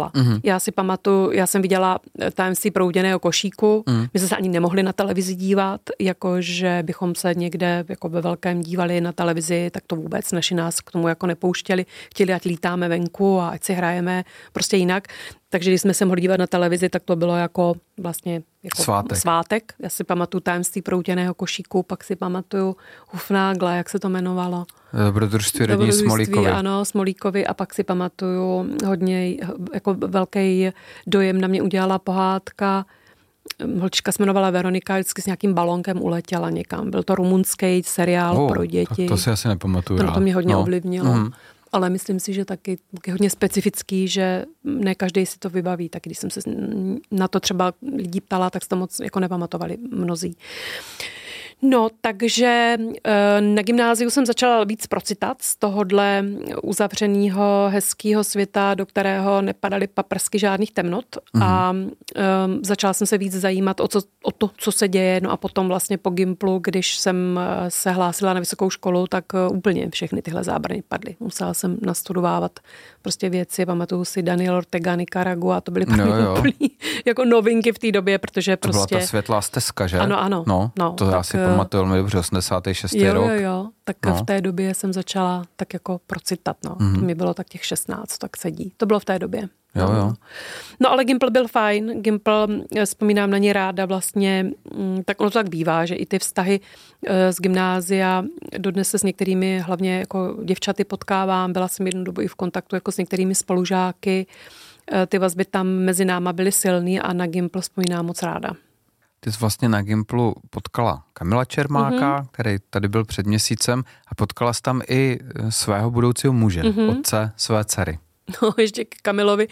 udělala. Mm-hmm. Já si pamatuju, já jsem viděla Tajemství prouděného košíku, mm. my jsme se ani nemohli na televizi dívat, jakože bychom se někde jako ve velkém dívali na televizi, tak to vůbec naši nás k tomu jako nepouštěli. Chtěli, ať lítáme venku a ať si hrajeme prostě jinak. Takže když jsme se mohli dívat na televizi, tak to bylo jako vlastně jako svátek. svátek. Já si pamatuju Tajemství prouděného košíku, pak si pamatuju Hufnagla, jak se to jmenovalo. Dobrodružství rodiny Smolíkovi. Ano, Smolíkovi a pak si pamatuju hodně, jako velký dojem na mě udělala pohádka. Holčička se jmenovala Veronika, vždycky s nějakým balonkem uletěla někam. Byl to rumunský seriál oh, pro děti. To, to si asi nepamatuju. To, to mě hodně no. ovlivnilo. Mm. Ale myslím si, že taky, taky hodně specifický, že ne každý si to vybaví. Tak když jsem se na to třeba lidí ptala, tak se to moc jako nepamatovali mnozí. No, takže na gymnáziu jsem začala víc procitat z tohohle uzavřeného hezkého světa, do kterého nepadaly paprsky žádných temnot mm. a um, začala jsem se víc zajímat o, co, o to, co se děje. No a potom vlastně po Gimplu, když jsem se hlásila na vysokou školu, tak úplně všechny tyhle zábrany padly. Musela jsem nastudovávat prostě věci, pamatuju si Daniel Ortega, Nicaragua, to byly no, úplně jako novinky v té době, protože to prostě... To byla ta světlá stezka, že? Ano, ano. No, no to já si pamatuju velmi dobře, osmdesátý šestý jo, rok. Jo, jo, tak no. v té době jsem začala tak jako procitat, no. Mm-hmm. To mi bylo tak těch šestnáct, tak sedí. To bylo v té době. Jo, no. jo. No ale Gimpl byl fajn, Gimpl, vzpomínám na ně ráda vlastně, tak ono to tak bývá, že i ty vztahy z gymnázia, dodnes se s některými, hlavně jako děvčaty potkávám, byla jsem jednu dobu i v kontaktu jako s některými spolužáky, ty vazby tam mezi náma byly silný a na Gimpl vzpomínám moc ráda. Ty jsi vlastně na Gimplu potkala Kamila Čermáka, mm-hmm. který tady byl před měsícem a potkala jsi tam i svého budoucího muže, mm-hmm. otce své dcery. No, ještě k Kamilovi.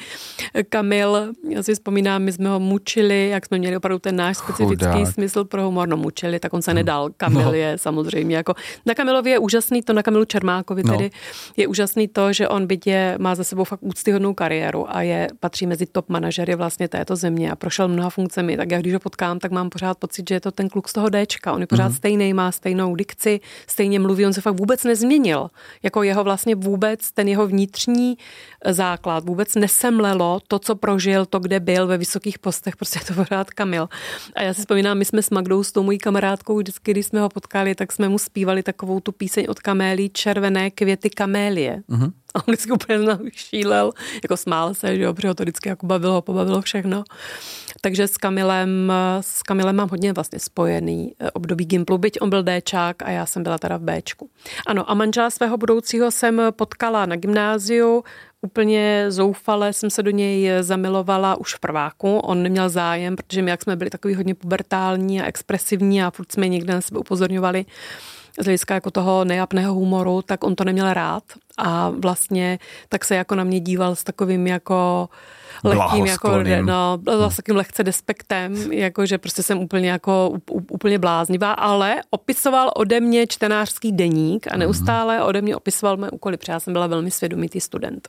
Kamil, já si vzpomínám, my jsme ho mučili, jak jsme měli opravdu ten náš specifický Chudák. smysl pro humor. No, mučili, tak on se nedal. Kamil no. je samozřejmě jako... Na Kamilovi je úžasný to, na Kamilu Čermákovi tedy, no. je úžasný to, že on byť je, má za sebou fakt úctyhodnou kariéru a je, patří mezi top manažery vlastně této země a prošel mnoha funkcemi. Tak já když ho potkám, tak mám pořád pocit, že je to ten kluk z toho Déčka. On je pořád mm. stejný, má stejnou dikci, stejně mluví, on se fakt vůbec nezměnil. Jako jeho vlastně vůbec, ten jeho vnitřní základ vůbec nesemlelo to, co prožil, to, kde byl ve vysokých postech, prostě je to pořád Kamil. A já si vzpomínám, my jsme s Magdou, s tou mojí kamarádkou, vždycky, když jsme ho potkali, tak jsme mu zpívali takovou tu píseň od Kamélí, Červené květy kamélie. Uh-huh. A on vždycky úplně šílel, jako smál se, že jo, protože ho to vždycky jako bavilo, pobavilo všechno. Takže s Kamilem, s Kamilem mám hodně vlastně spojený období Gimplu, byť on byl Déčák a já jsem byla teda v Béčku. Ano, a manžela svého budoucího jsem potkala na gymnáziu, úplně zoufale jsem se do něj zamilovala už v prváku. On neměl zájem, protože my jak jsme byli takový hodně pubertální a expresivní a furt jsme někde na sebe upozorňovali z hlediska jako toho nejapného humoru, tak on to neměl rád a vlastně tak se jako na mě díval s takovým jako lehkým, jako, no, s takým lehce despektem, jako, že prostě jsem úplně jako úplně bláznivá, ale opisoval ode mě čtenářský deník a neustále ode mě opisoval mé úkoly, protože já jsem byla velmi svědomitý student.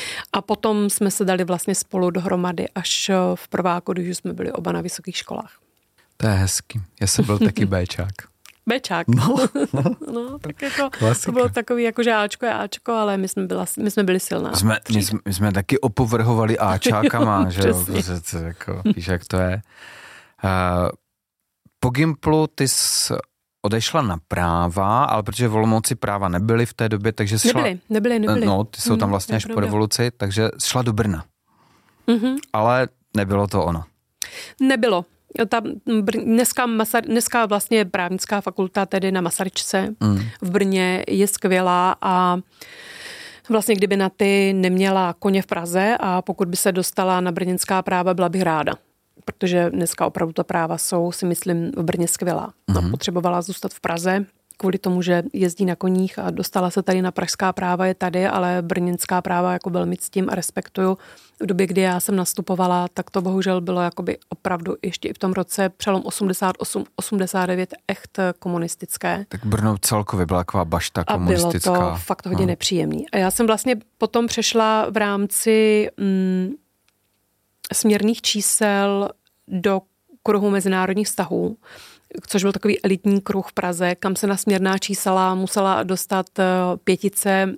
A potom jsme se dali vlastně spolu dohromady až v prváku, když jsme byli oba na vysokých školách. To je hezký. Já jsem byl taky Béčák. Béčák. No, no, no tak jako to bylo takový jako že Ačko je Ačko, ale my jsme, byla, my jsme byli silná. Jsme, my, jsme, my jsme taky opovrhovali Ačákama, jo, že jo, to, jako, víš, jak to je. Uh, po Gimplu ty jsi odešla na práva, ale protože v Olomouci práva nebyly v té době, takže šla... Nebyly, nebyly, nebyly. No, ty jsou tam vlastně mm, až po revoluci, takže šla do Brna. Mm-hmm. Ale nebylo to ono. Nebylo. Ta dneska, Masar, dneska vlastně právnická fakulta tedy na Masaryčce mm. v Brně je skvělá a vlastně kdyby na ty neměla koně v Praze a pokud by se dostala na brněnská práva, byla bych ráda. Protože dneska opravdu ta práva jsou, si myslím, v Brně skvělá. No, mm. potřebovala zůstat v Praze kvůli tomu, že jezdí na koních a dostala se tady na pražská práva, je tady, ale brněnská práva jako velmi ctím a respektuju. V době, kdy já jsem nastupovala, tak to bohužel bylo jakoby opravdu ještě i v tom roce přelom osmdesát osm osmdesát devět echt komunistické. Tak Brno celkově byla taková bašta komunistická. A bylo to fakt hodně no. nepříjemný. A já jsem vlastně potom přešla v rámci mm, směrných čísel do kruhu mezinárodních vztahů, což byl takový elitní kruh v Praze, kam se na směrná čísla musela dostat pětice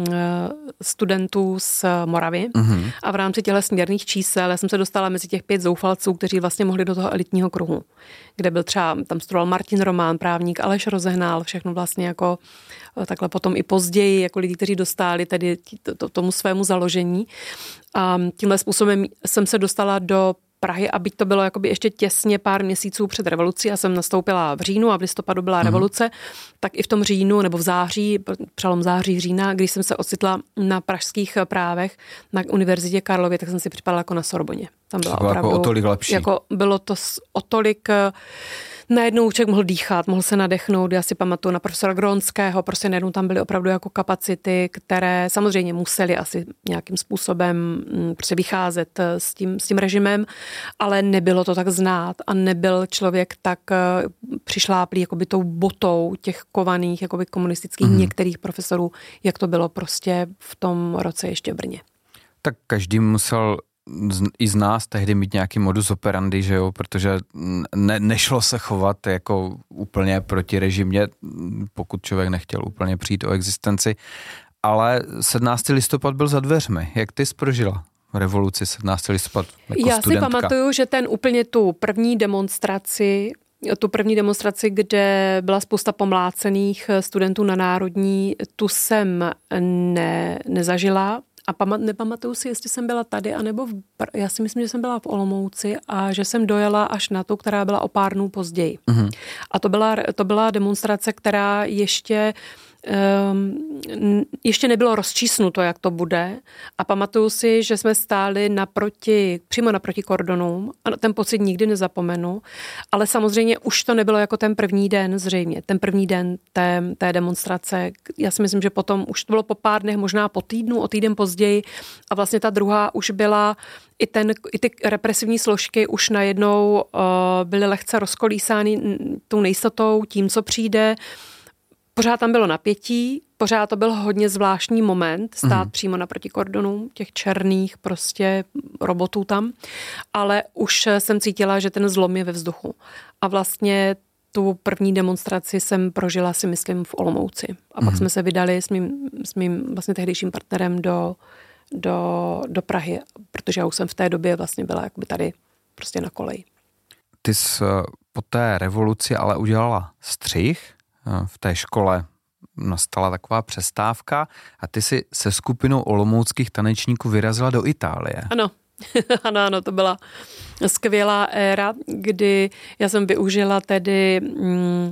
studentů z Moravy. Mm-hmm. A v rámci těchto směrných čísel já jsem se dostala mezi těch pět zoufalců, kteří vlastně mohli do toho elitního kruhu, kde byl třeba, tam studoval Martin Román, právník, Aleš Rozehnal, všechno vlastně jako takhle potom i později, jako lidi, kteří dostali tedy tomu svému založení. A tímhle způsobem jsem se dostala do Prahy, a byť to bylo jakoby ještě těsně pár měsíců před revolucí, já jsem nastoupila v říjnu a v listopadu byla revoluce, mm. tak i v tom říjnu nebo v září, přelom září, října, když jsem se ocitla na pražských právech na Univerzitě Karlově, tak jsem si připadala jako na Sorboně. Tam byla opravdu, jako o tolik lepší. Jako bylo to o tolik. Najednou člověk mohl dýchat, mohl se nadechnout. Já si pamatuju na profesora Gronského, prostě najednou tam byly opravdu jako kapacity, které samozřejmě museli asi nějakým způsobem prostě vycházet s tím, s tím režimem, ale nebylo to tak znát a nebyl člověk tak přišláplý jakoby tou botou těch kovaných jakoby komunistických mm. některých profesorů, jak to bylo prostě v tom roce ještě v Brně. Tak každý musel i z nás tehdy mít nějaký modus operandi, že jo, protože ne, nešlo se chovat jako úplně protirežimně, pokud člověk nechtěl úplně přijít o existenci, ale sedmnáctého listopad byl za dveřmi. Jak ty jsi prožila revoluci sedmnáctého listopad jako Já studentka? si pamatuju, že ten úplně tu první demonstraci, tu první demonstraci, kde byla spousta pomlácených studentů na Národní, tu jsem ne, nezažila. A pamat, nepamatuju si, jestli jsem byla tady, anebo v, já si myslím, že jsem byla v Olomouci a že jsem dojela až na tu, která byla o pár dnů později. Mm-hmm. A to byla, to byla demonstrace, která ještě Um, ještě nebylo rozčísnuto, jak to bude. A pamatuju si, že jsme stáli naproti, přímo naproti kordonům a ten pocit nikdy nezapomenu. Ale samozřejmě už to nebylo jako ten první den zřejmě. Ten první den té, té demonstrace. Já si myslím, že potom už to bylo po pár dnech, možná po týdnu, o týden později. A vlastně ta druhá už byla i, ten, i ty represivní složky už najednou uh, byly lehce rozkolísány tou nejistotou, tím, co přijde. Pořád tam bylo napětí, pořád to byl hodně zvláštní moment, stát mm. přímo naproti kordonům, těch černých prostě robotů tam, ale už jsem cítila, že ten zlom je ve vzduchu. A vlastně tu první demonstraci jsem prožila, si myslím, v Olomouci. A pak mm. jsme se vydali s mým, s mým vlastně tehdejším partnerem do, do, do Prahy, protože já už jsem v té době vlastně byla jakoby tady prostě na koleji. Ty jsi po té revoluci ale udělala střih. V té škole nastala taková přestávka a ty si se skupinou olomouckých tanečníků vyrazila do Itálie. Ano, ano, ano, to byla skvělá éra, kdy já jsem využila tedy mm,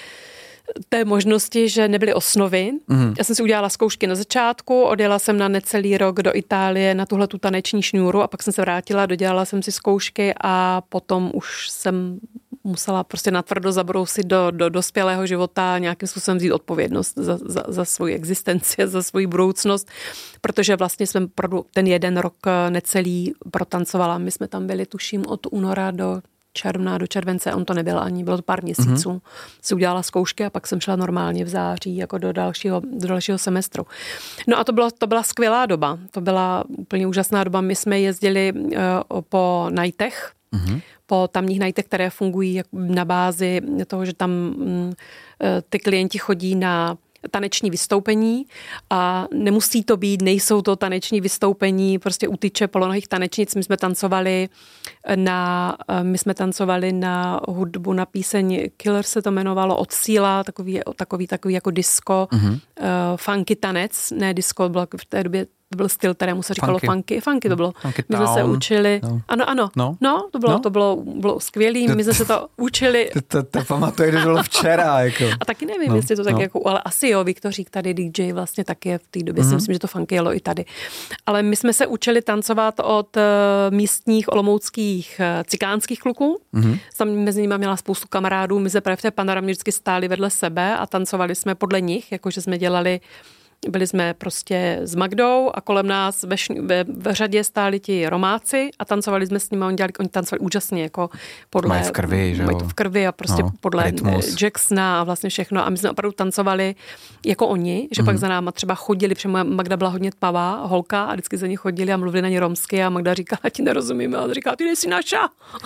té možnosti, že nebyly osnovy. Mm. Já jsem si udělala zkoušky na začátku, odjela jsem na necelý rok do Itálie na tuhletu taneční šňůru a pak jsem se vrátila, dodělala jsem si zkoušky a potom už jsem musela prostě natvrdo zabrousit do, do dospělého života, nějakým způsobem vzít odpovědnost za, za, za svou existenci, za svou budoucnost, protože vlastně jsem ten jeden rok necelý protancovala. My jsme tam byli, tuším, od února do června, do července, on to nebyl ani, bylo to pár měsíců. Mm-hmm. Si udělala zkoušky a pak jsem šla normálně v září jako do dalšího, do dalšího semestru. No a to, bylo, to byla skvělá doba, to byla úplně úžasná doba. My jsme jezdili uh, po nightech, mm-hmm. po tamních nightech, které fungují na bázi toho, že tam mm, ty klienti chodí na taneční vystoupení a nemusí to být, nejsou to taneční vystoupení, prostě u tyče polonohých tanečnic. My jsme tancovali na, my jsme tancovali na hudbu, na píseň Killer se to jmenovalo, od síla, takový, takový, takový jako disco, mm-hmm. uh, funky tanec, ne disco, bylo v té době to byl styl, kterému se říkalo funky. Funky to bylo. Funky my jsme se učili. No. Ano, ano. No, no to bylo, no. to bylo, bylo skvělý. My jsme se to učili. To, to, to pamatuji, že bylo včera. Jako. A taky nevím, no. jestli to tak no. jako, ale asi jo, Viktořík tady D J vlastně taky v té době. Mm-hmm. Si myslím, že to funky jelo i tady. Ale my jsme se učili tancovat od uh, místních olomouckých uh, cikánských kluků. Mm-hmm. Tam mezi nimi měla spoustu kamarádů. My jsme právě v té panoramě vždycky stáli vedle sebe a tancovali jsme podle nich, jakože jsme dělali byli jsme prostě s Magdou a kolem nás ve, šň, ve, ve řadě stáli ti Romáci a tancovali jsme s nimi, oni, dělali, oni tancovali úžasně, jako podle... Mají v krvi, že jo? Mají to v krvi a prostě no, podle rytmus. Jacksona a vlastně všechno a my jsme opravdu tancovali jako oni, že mm. pak za náma třeba chodili, protože moje Magda byla hodně tmavá holka a vždycky za ní chodili a mluvili na ně romsky a Magda říkala, ti nerozumíme a on říkala, ty nejsi naša.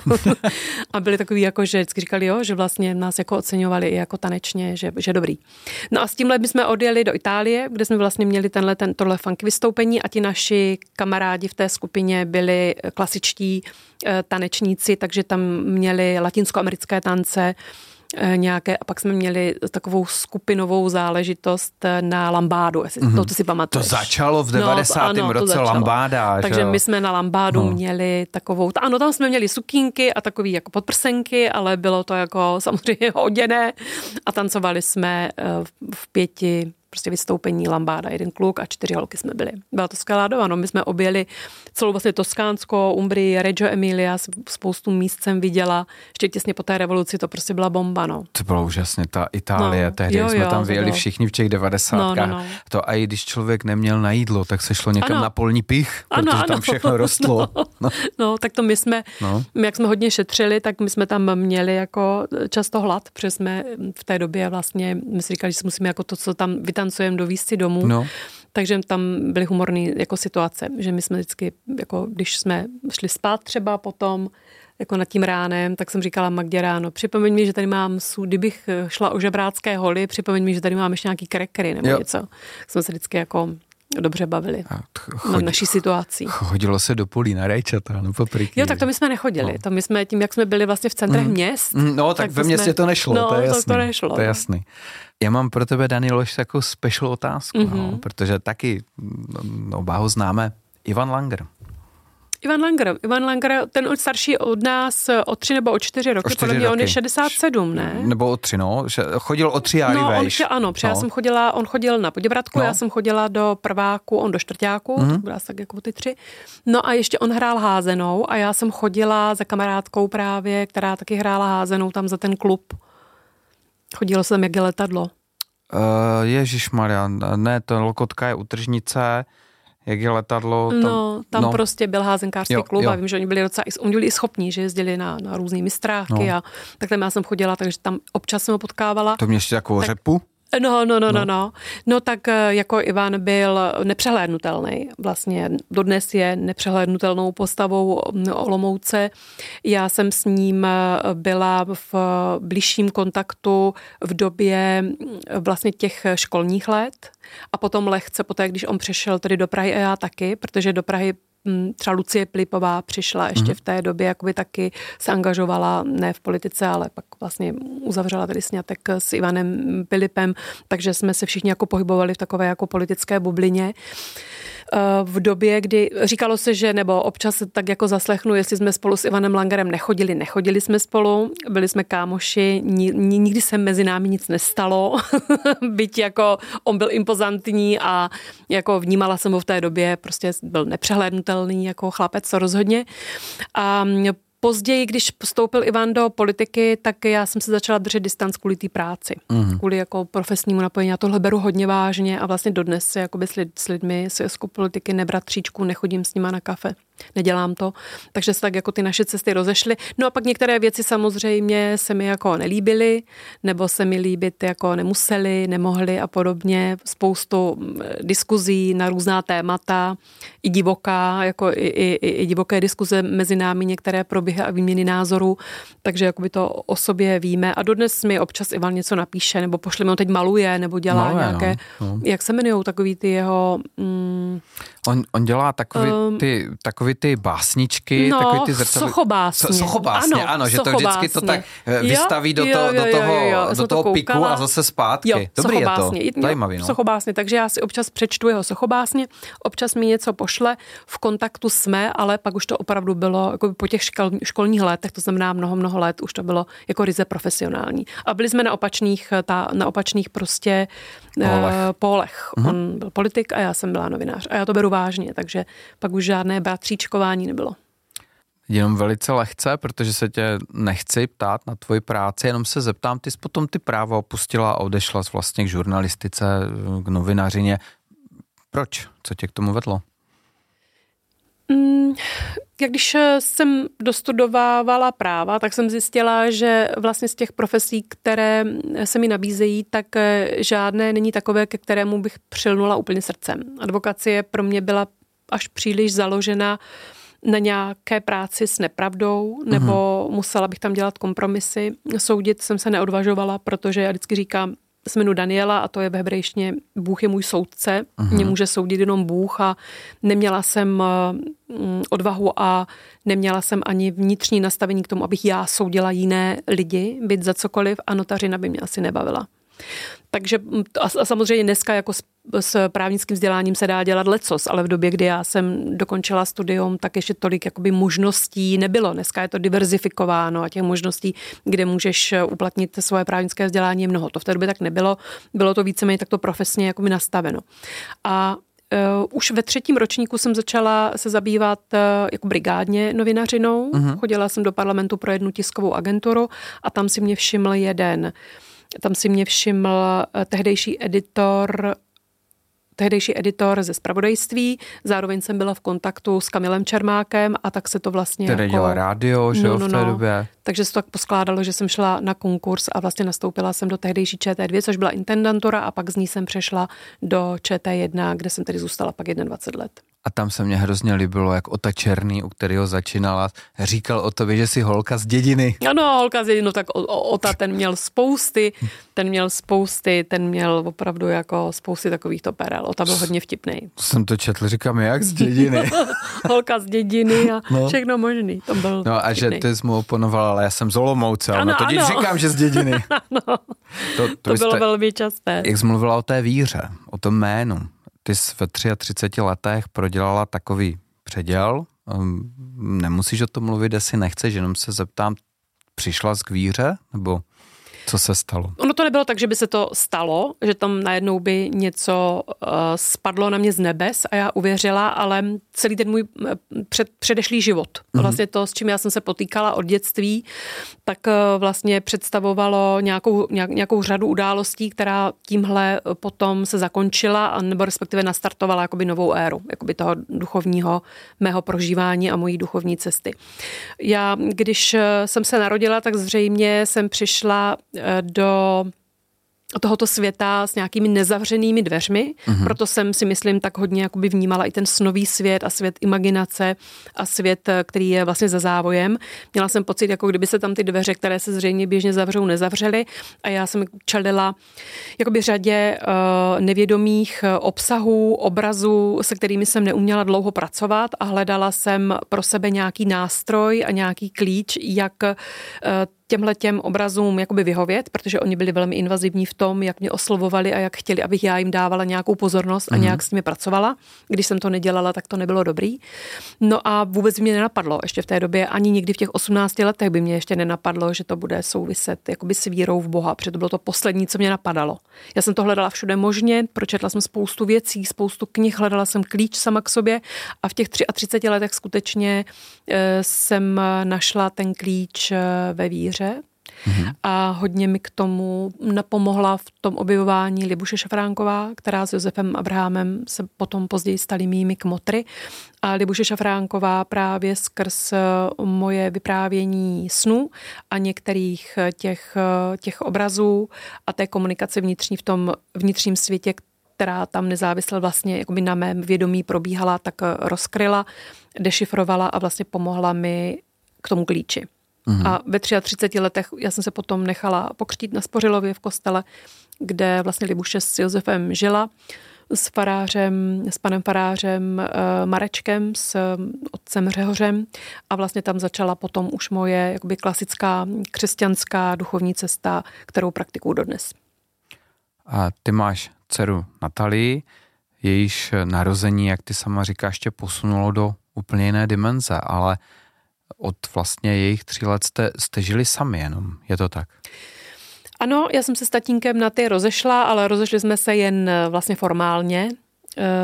A byli takový jako, že vždycky říkali, jo, že vlastně nás jako oceňovali i jako tanečně, že, že dobrý. No a s tímhle my jsme odjeli do Itálie, kde jsme vlastně měli tenhle, ten, tohle funky vystoupení a ti naši kamarádi v té skupině byli klasičtí e, tanečníci, takže tam měli latinskoamerické tance, e, nějaké, a pak jsme měli takovou skupinovou záležitost na lambádu, jestli mm-hmm. to, to si pamatuješ. To začalo v devadesátém No, ano, roce lambáda. Takže že? my jsme na lambádu no. měli takovou, ano, tam jsme měli sukínky a takový jako podprsenky, ale bylo to jako samozřejmě hoděné a tancovali jsme v pěti prostě vystoupení lambáda, jeden kluk a čtyři holky jsme byli. Byla to skvělá doba, no, my jsme objeli celou vlastně Toskánsko, Umbrii, Reggio Emilia, spoustu míst jsem viděla, ještě těsně po té revoluci to prostě byla bomba, no. To bylo úžasně, ta Itálie, no, tehdy jo, jsme jo, tam vyjeli všichni v těch devadesátkách. No, no, no. To a i když člověk neměl na jídlo, tak se šlo někam ano. na polní pich, protože ano, ano. tam všechno rostlo. No, no. no, tak to my jsme, no. my jak jsme hodně šetřili, tak my jsme tam měli jako často hlad, protože jsme v té době vlastně, my si říkali, že si musíme jako to, co tam vytancujeme, dovízt si domů. No. Takže tam byly humorné jako situace, že my jsme vždycky, jako když jsme šli spát třeba potom, jako nad tím ránem, tak jsem říkala Magdě ráno, připomeň mi, že tady mám, kdybych šla o žebrácké holy, připomeň mi, že tady mám ještě nějaký krekery nebo jo. něco. Tak jsme se vždycky jako dobře bavili na naší situací. Chodilo se do polí na rajčata, no papriky. Jo, tak to my jsme nechodili. No. To my jsme tím, jak jsme byli vlastně v centrech mm. měst. No, tak, tak ve městě jsme... to nešlo, no, to je jasný. To, to nešlo. To je jasný. Já mám pro tebe, Daniloš, takovou special otázku, mm-hmm. no, protože taky oba ho známe. Ivan Langer. Ivan Langer. Ivan Langer, ten starší od nás o tři nebo o čtyři roky, o čtyři podle mě roky. On je šedesát sedm, ne? Nebo o tři, no. Chodil o tři járy no, vejš. On, ano, protože no. já jsem chodila, on chodil na Poděbradku, no. já jsem chodila do prváku, on do čtvrťáku, mm-hmm. byla tak jako ty tři. No a ještě on hrál házenou a já jsem chodila za kamarádkou právě, která taky hrála házenou tam za ten klub. Chodilo se tam, jak je letadlo. Uh, Ježišmarja, ne, to Lokotka je u Tržnice, jak je letadlo. Tam, no, tam no. prostě byl házenkářský jo, klub jo. a vím, že oni byli docela, oni byli i schopní, že jezdili na, na různý mistráky no. a takhle já jsem chodila, takže tam občas jsem ho potkávala. To mě ještě takovou tak, řepu? No, no, no, no, no. No tak jako Ivan byl nepřehlédnutelný. Vlastně dodnes je nepřehlédnutelnou postavou Olomouce. Já jsem s ním byla v bližším kontaktu v době vlastně těch školních let a potom lehce poté, když on přešel tedy do Prahy a já taky, protože do Prahy třeba Lucie Pilipová přišla ještě mm. v té době, jakoby taky se angažovala, ne v politice, ale pak vlastně uzavřela tady sňatek s Ivanem Pilipem, takže jsme se všichni jako pohybovali v takové jako politické bublině. V době, kdy říkalo se, že nebo občas tak jako zaslechnu, jestli jsme spolu s Ivanem Langerem nechodili, nechodili jsme spolu, byli jsme kámoši, nikdy se mezi námi nic nestalo, byť jako on byl impozantní a jako vnímala jsem ho v té době, prostě byl nepřehlédnutelný jako chlapec, co rozhodně. A později, když vstoupil Ivan do politiky, tak já jsem se začala držet distanc kvůli té práci. Mm. Kvůli jako profesnímu napojení. Já tohle beru hodně vážně a vlastně dodnes se jakoby s, lid, s lidmi z politiky nebrat tříčku, nechodím s nima na kafe. Nedělám to. Takže se tak jako ty naše cesty rozešly. No a pak některé věci samozřejmě se mi jako nelíbily, nebo se mi líbit jako nemuseli, nemohli a podobně. Spoustu diskuzí na různá témata, i divoká, jako i, i, i divoké diskuze mezi námi, některé proběhy a výměny názorů, takže jakoby to o sobě víme. A dodnes mi občas Ivan něco napíše, nebo pošle mi, on teď maluje, nebo dělá no, nějaké, no, no. jak se jmenujou takový ty jeho... Mm, on, on dělá takový um, ty, takový ty básničky, no, takový ty zrcadlo... sochobásně. So, sochobásně, ano, ano že to vždycky to tak vystaví jo, do, to, jo, jo, do toho, jo, jo, do toho to piku a zase zpátky. Jo, dobrý je to, zajímavý. No. Sochobásně, takže já si občas přečtu jeho sochobásně, občas mi něco pošle, v kontaktu jsme, ale pak už to opravdu bylo jako po těch škol, školních letech, to znamená mnoho, mnoho let, už to bylo jako ryze profesionální. A byli jsme na opačných, ta, na opačných prostě pólech. Uh, pólech. Mhm. On byl politik a já jsem byla novinář. A já to beru vážně, takže pak už žádné bratříčkování nebylo. Jenom velice lehce, protože se tě nechci ptát na tvoji práci, jenom se zeptám, ty jsi potom ty práva opustila a odešla vlastně k žurnalistice, k novinařině. Proč? Co tě k tomu vedlo? Mm, jak když jsem dostudovávala práva, tak jsem zjistila, že vlastně z těch profesí, které se mi nabízejí, tak žádné není takové, ke kterému bych přilnula úplně srdcem. Advokacie pro mě byla až příliš založena na nějaké práci s nepravdou, nebo mm-hmm. musela bych tam dělat kompromisy. Soudit jsem se neodvažovala, protože já vždycky říkám, se jmenuji Daniela a to je v hebrejštině Bůh je můj soudce, uh-huh. mě může soudit jenom Bůh a neměla jsem odvahu a neměla jsem ani vnitřní nastavení k tomu, abych já soudila jiné lidi, byť za cokoliv a notařina by mě asi nebavila. Takže a samozřejmě dneska jako s, s právnickým vzděláním se dá dělat lecos, ale v době, kdy já jsem dokončila studium, tak ještě tolik jakoby možností nebylo. Dneska je to diverzifikováno a těch možností, kde můžeš uplatnit svoje právnické vzdělání je mnoho. To v té době tak nebylo. Bylo to víceméně takto profesně jakoby nastaveno. A Uh, už ve třetím ročníku jsem začala se zabývat uh, jako brigádně novinařinou. Uh-huh. Chodila jsem do parlamentu pro jednu tiskovou agenturu a tam si mě všiml jeden Tam si mě všiml tehdejší editor, tehdejší editor ze zpravodajství, zároveň jsem byla v kontaktu s Kamilem Čermákem a tak se to vlastně Který jako... dělal rádio, že no, jo, no, v té no. době. Takže se to tak poskládalo, že jsem šla na konkurs a vlastně nastoupila jsem do tehdejší Č T dva, což byla intendantura a pak z ní jsem přešla do Č T jedna, kde jsem tedy zůstala pak dvacet jedna let. A tam se mně hrozně líbilo, jak Ota Černý, u kterého začínala, říkal o tobě, že jsi holka z dědiny. Ano, holka z dědiny, no tak Ota ten měl spousty, ten měl spousty, ten měl opravdu jako spousty takovýchto perel. Ota byl hodně vtipnej. Jsem to četl, říkám, jak z dědiny. Holka z dědiny a no. všechno možný. To byl no a vtipnej. Že ty jsi mu oponoval, ale já jsem z Olomouce, ale ano, to ti říkám, že z dědiny. Ano, to, to, to bylo jste, velmi časté. Jak jsi mluvila o té víře, o tom jménu. Ty jsi ve třiceti třech letech prodělala takový předěl, nemusíš o tom mluvit, jestli nechceš, jenom se zeptám, přišla jsi k víře, nebo co se stalo? Ono to nebylo tak, že by se to stalo, že tam najednou by něco uh, spadlo na mě z nebes a já uvěřila, ale celý ten můj uh, před, předešlý život, mm-hmm. vlastně to, s čím já jsem se potýkala od dětství, tak uh, vlastně představovalo nějakou, nějak, nějakou řadu událostí, která tímhle potom se zakončila, a nebo respektive nastartovala jakoby novou éru, jakoby toho duchovního mého prožívání a mojí duchovní cesty. Já, když jsem se narodila, tak zřejmě jsem přišla do tohoto světa s nějakými nezavřenými dveřmi, mm-hmm. proto jsem si myslím tak hodně jakoby vnímala i ten snový svět a svět imaginace a svět, který je vlastně za závojem. Měla jsem pocit, jako kdyby se tam ty dveře, které se zřejmě běžně zavřou, nezavřely a já jsem čelila jakoby řadě uh, nevědomých obsahů, obrazů, se kterými jsem neuměla dlouho pracovat a hledala jsem pro sebe nějaký nástroj a nějaký klíč, jak uh, těmhle těm obrazům jakoby vyhovět, protože oni byli velmi invazivní v tom, jak mě oslovovali a jak chtěli, abych já jim dávala nějakou pozornost a mm-hmm. nějak s nimi pracovala. Když jsem to nedělala, tak to nebylo dobrý. No a vůbec mě nenapadlo ještě v té době, ani nikdy v těch osmnácti letech by mě ještě nenapadlo, že to bude souviset jakoby s vírou v Boha, protože to bylo to poslední, co mě napadalo. Já jsem to hledala všude možně, pročetla jsem spoustu věcí, spoustu knih, hledala jsem klíč sama k sobě a v těch třiceti třech letech skutečně e, jsem našla ten klíč ve víře. Mm-hmm. A hodně mi k tomu napomohla v tom objevování Libuše Šafránková, která s Josefem Abrahamem se potom později staly mými kmotry. A Libuše Šafránková právě skrz moje vyprávění snů a některých těch, těch obrazů a té komunikace vnitřní v tom vnitřním světě, která tam nezávisle vlastně jakoby na mém vědomí probíhala, tak rozkryla, dešifrovala a vlastně pomohla mi k tomu klíči. Uhum. A ve třiceti třech letech já jsem se potom nechala pokřtít na Spořilově v kostele, kde vlastně Libuše s Josefem žila, s farářem, s panem farářem Marečkem, s otcem Řehořem a vlastně tam začala potom už moje jakoby klasická křesťanská duchovní cesta, kterou praktikuju dodnes. A ty máš dceru Natalii, jejíž narození, jak ty sama říkáš, tě posunulo do úplně jiné dimenze, ale od vlastně jejich tří let jste, jste žili sami jenom, je to tak? Ano, já jsem se s tatínkem na ty rozešla, ale rozešli jsme se jen vlastně formálně.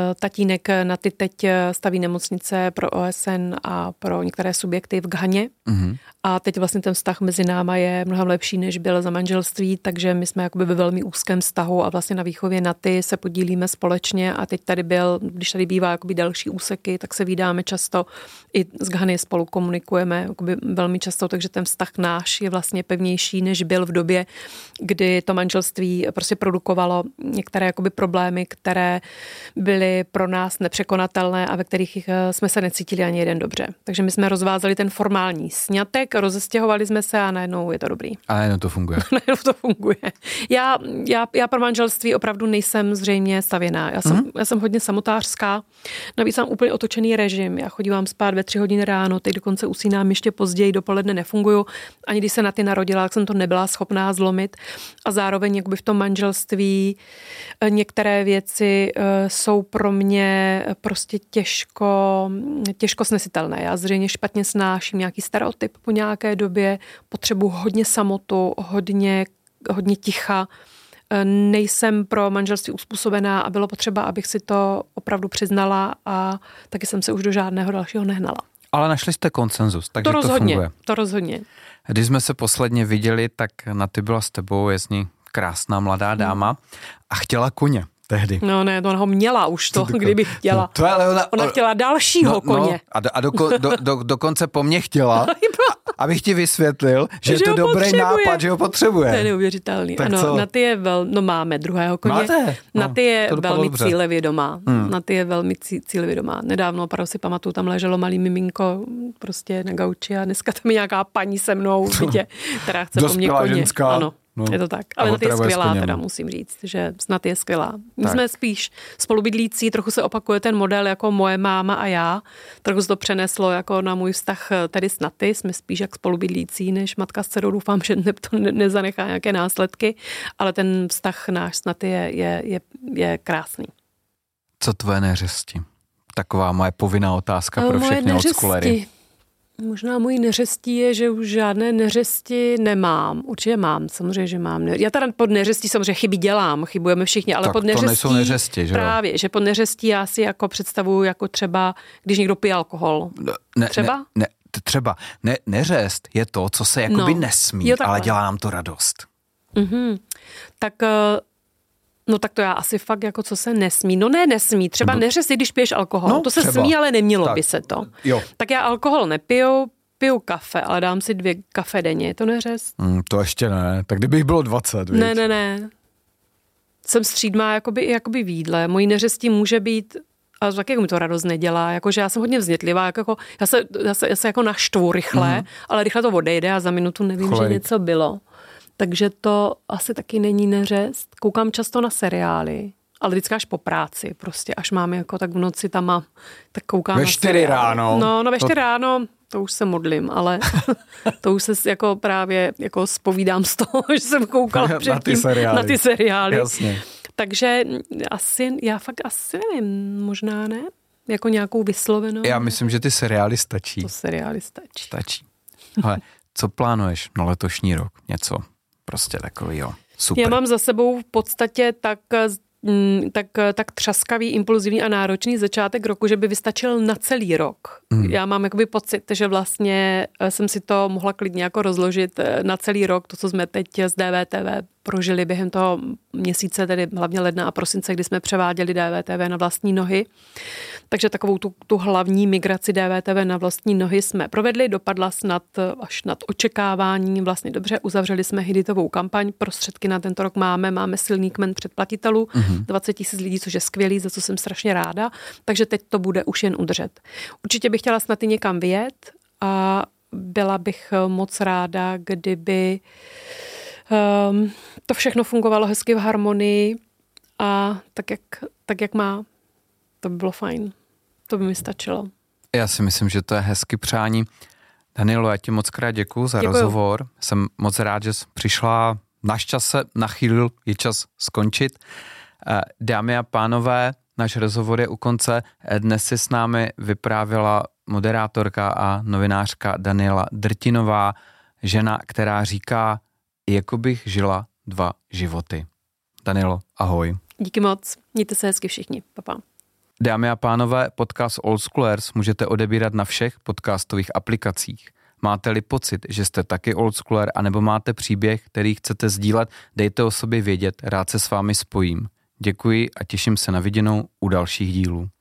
Tatínek na ty teď staví nemocnice pro O S N a pro některé subjekty v Ghaně, Mm-hmm. A teď vlastně ten vztah mezi náma je mnohem lepší, než byl za manželství, takže my jsme jakoby ve velmi úzkém vztahu a vlastně na výchově Naty se podílíme společně a teď tady byl, když tady bývá jakoby další úseky, tak se vídáme často, i s Ghany spolu komunikujeme jakoby velmi často, takže ten vztah náš je vlastně pevnější, než byl v době, kdy to manželství prostě produkovalo některé jakoby problémy, které byly pro nás nepřekonatelné a ve kterých jsme se necítili ani jeden dobře. Takže my jsme rozvázali ten formální sňatek, rozestěhovali jsme se a najednou je to dobrý. A najednou to funguje. najednou to funguje. Já, já, já pro manželství opravdu nejsem zřejmě stavěná. Já jsem, mm-hmm. já jsem hodně samotářská. Navíc mám úplně otočený režim. Já chodívám spát ve tři hodiny ráno, teď dokonce usínám ještě později, dopoledne nefunguju. Ani když se Naty narodila, tak jsem to nebyla schopná zlomit. A zároveň jakoby v tom manželství některé věci jsou pro mě prostě těžko, těžko snesitelné. Já zřejmě špatně snáším nějaký stereotyp po nějaké době, potřebuji hodně samotu, hodně, hodně ticha. Nejsem pro manželství uspůsobená a bylo potřeba, abych si to opravdu přiznala a taky jsem se už do žádného dalšího nehnala. Ale našli jste konsenzus, takže to, rozhodně, to funguje. To rozhodně. Když jsme se posledně viděli, tak Naty byla s tebou, je z ní krásná mladá dáma hmm. a chtěla koně. Tehdy. No ne, to ona ho měla už to, to kdyby chtěla. No, to je, ona, ona chtěla dalšího no, koně. No, a do, a do, do, do, dokonce po mně chtěla, abych ti vysvětlil, že, že je to dobrý nápad, že ho potřebuje. To je neuvěřitelný. Tak ano, co? Naty je vel, no máme druhého koně. Máte? No, Naty je velmi dobře. cílevědomá. Hmm. Naty je velmi cílevědomá. Nedávno opravdu si pamatuju, tam leželo malý miminko prostě na gauči a dneska tam je nějaká paní se mnou v bytě, která chce po mně koně. Ženská. Ano. No, je to tak. Ale Naty je skvělá, teda no. musím říct, že Naty je skvělá. My tak. jsme spíš spolubydlící, trochu se opakuje ten model jako moje máma a já. Trochu se to přeneslo jako na můj vztah tedy s Naty. Jsme spíš jak spolubydlící, než matka s dcerou. Doufám, že ne, to nezanechá nějaké následky, ale ten vztah náš s Naty je, je, je, je krásný. Co tvoje neřesti? Taková moje povinná otázka pro všechny oldschoolery. Možná mojí neřestí je, že už žádné neřesti nemám. Určitě mám, samozřejmě, že mám. Já teda pod neřestí samozřejmě chyby dělám, chybujeme všichni, ale tak pod neřestí, to nejsou neřesti, že jo? Právě, že pod neřestí já si jako představuju jako třeba, když někdo pije alkohol. Ne, třeba? Ne, ne, třeba. Ne, neřest je to, co se jakoby no. nesmí, jo, ale dělá nám to radost. Mhm. Tak... No tak to já asi fakt jako co se nesmí. No ne, nesmí. Třeba neřest, když piješ alkohol. No, to se třeba. smí, ale nemělo tak, by se to. Jo. Tak já alkohol nepiju, piju kafe, ale dám si dvě kafe denně. Je to neřest? Mm, to ještě ne. Tak kdybych bylo dvacet, víc. Ne, ne, ne. Jsem střídmá jakoby, jakoby v jídle. Mojí neřestí může být, ale tak jako mi to radost nedělá, jakože já jsem hodně vznětlivá, jako, já, se, já, se, já se jako naštvu rychle, mm. ale rychle to odejde a za minutu nevím, Cholejk. Že něco bylo. Takže to asi taky není neřest. Koukám často na seriály, ale vždycky až po práci, prostě až mám jako tak v noci tam mám, tak koukám ve na čtyři seriály. ráno. No, no ve čtyři to... ráno, to už se modlím, ale to už se jako právě jako zpovídám z toho, že jsem koukala na předtím ty seriály. na ty seriály. Jasně. Takže asi, já fakt asi nevím, možná ne, jako nějakou vyslovenou. Já myslím, že ty seriály stačí. To seriály stačí. Stačí. Ale co plánuješ na letošní rok? Něco prostě takovýho. Super. Já mám za sebou v podstatě tak, tak, tak třaskavý, impulzivní a náročný začátek roku, že by vystačil na celý rok. Hmm. Já mám jakoby pocit, že vlastně jsem si to mohla klidně jako rozložit na celý rok, to, co jsme teď z D V T V prožili během toho měsíce, tedy hlavně ledna a prosince, kdy jsme převáděli D V T V na vlastní nohy. Takže takovou tu, tu hlavní migraci D V T V na vlastní nohy jsme provedli, dopadla snad až nad očekávání, vlastně dobře, uzavřeli jsme hiditovou kampaň, prostředky na tento rok máme, máme silný kmen předplatitelů, mm-hmm. dvacet tisíc lidí, což je skvělý, za co jsem strašně ráda, takže teď to bude už jen udržet. Určitě bych chtěla snad i někam vyjet a byla bych moc ráda, kdyby um, to všechno fungovalo hezky v harmonii a tak jak, tak, jak má. To by bylo fajn. To by mi stačilo. Já si myslím, že to je hezky přání. Danielo, já ti moc krát děkuju za Děkuju. rozhovor. Jsem moc rád, že jsi přišla. Náš čas se nachýlil, je čas skončit. Dámy a pánové, náš rozhovor je u konce. Dnes si s námi vyprávěla moderátorka a novinářka Daniela Drtinová, žena, která říká, jako bych žila dva životy. Danielo, ahoj. Díky moc. Mějte se hezky všichni. Pa, pa. Dámy a pánové, podcast Oldschoolers můžete odebírat na všech podcastových aplikacích. Máte-li pocit, že jste taky oldschooler, anebo máte příběh, který chcete sdílet, dejte o sobě vědět, rád se s vámi spojím. Děkuji a těším se na viděnou u dalších dílů.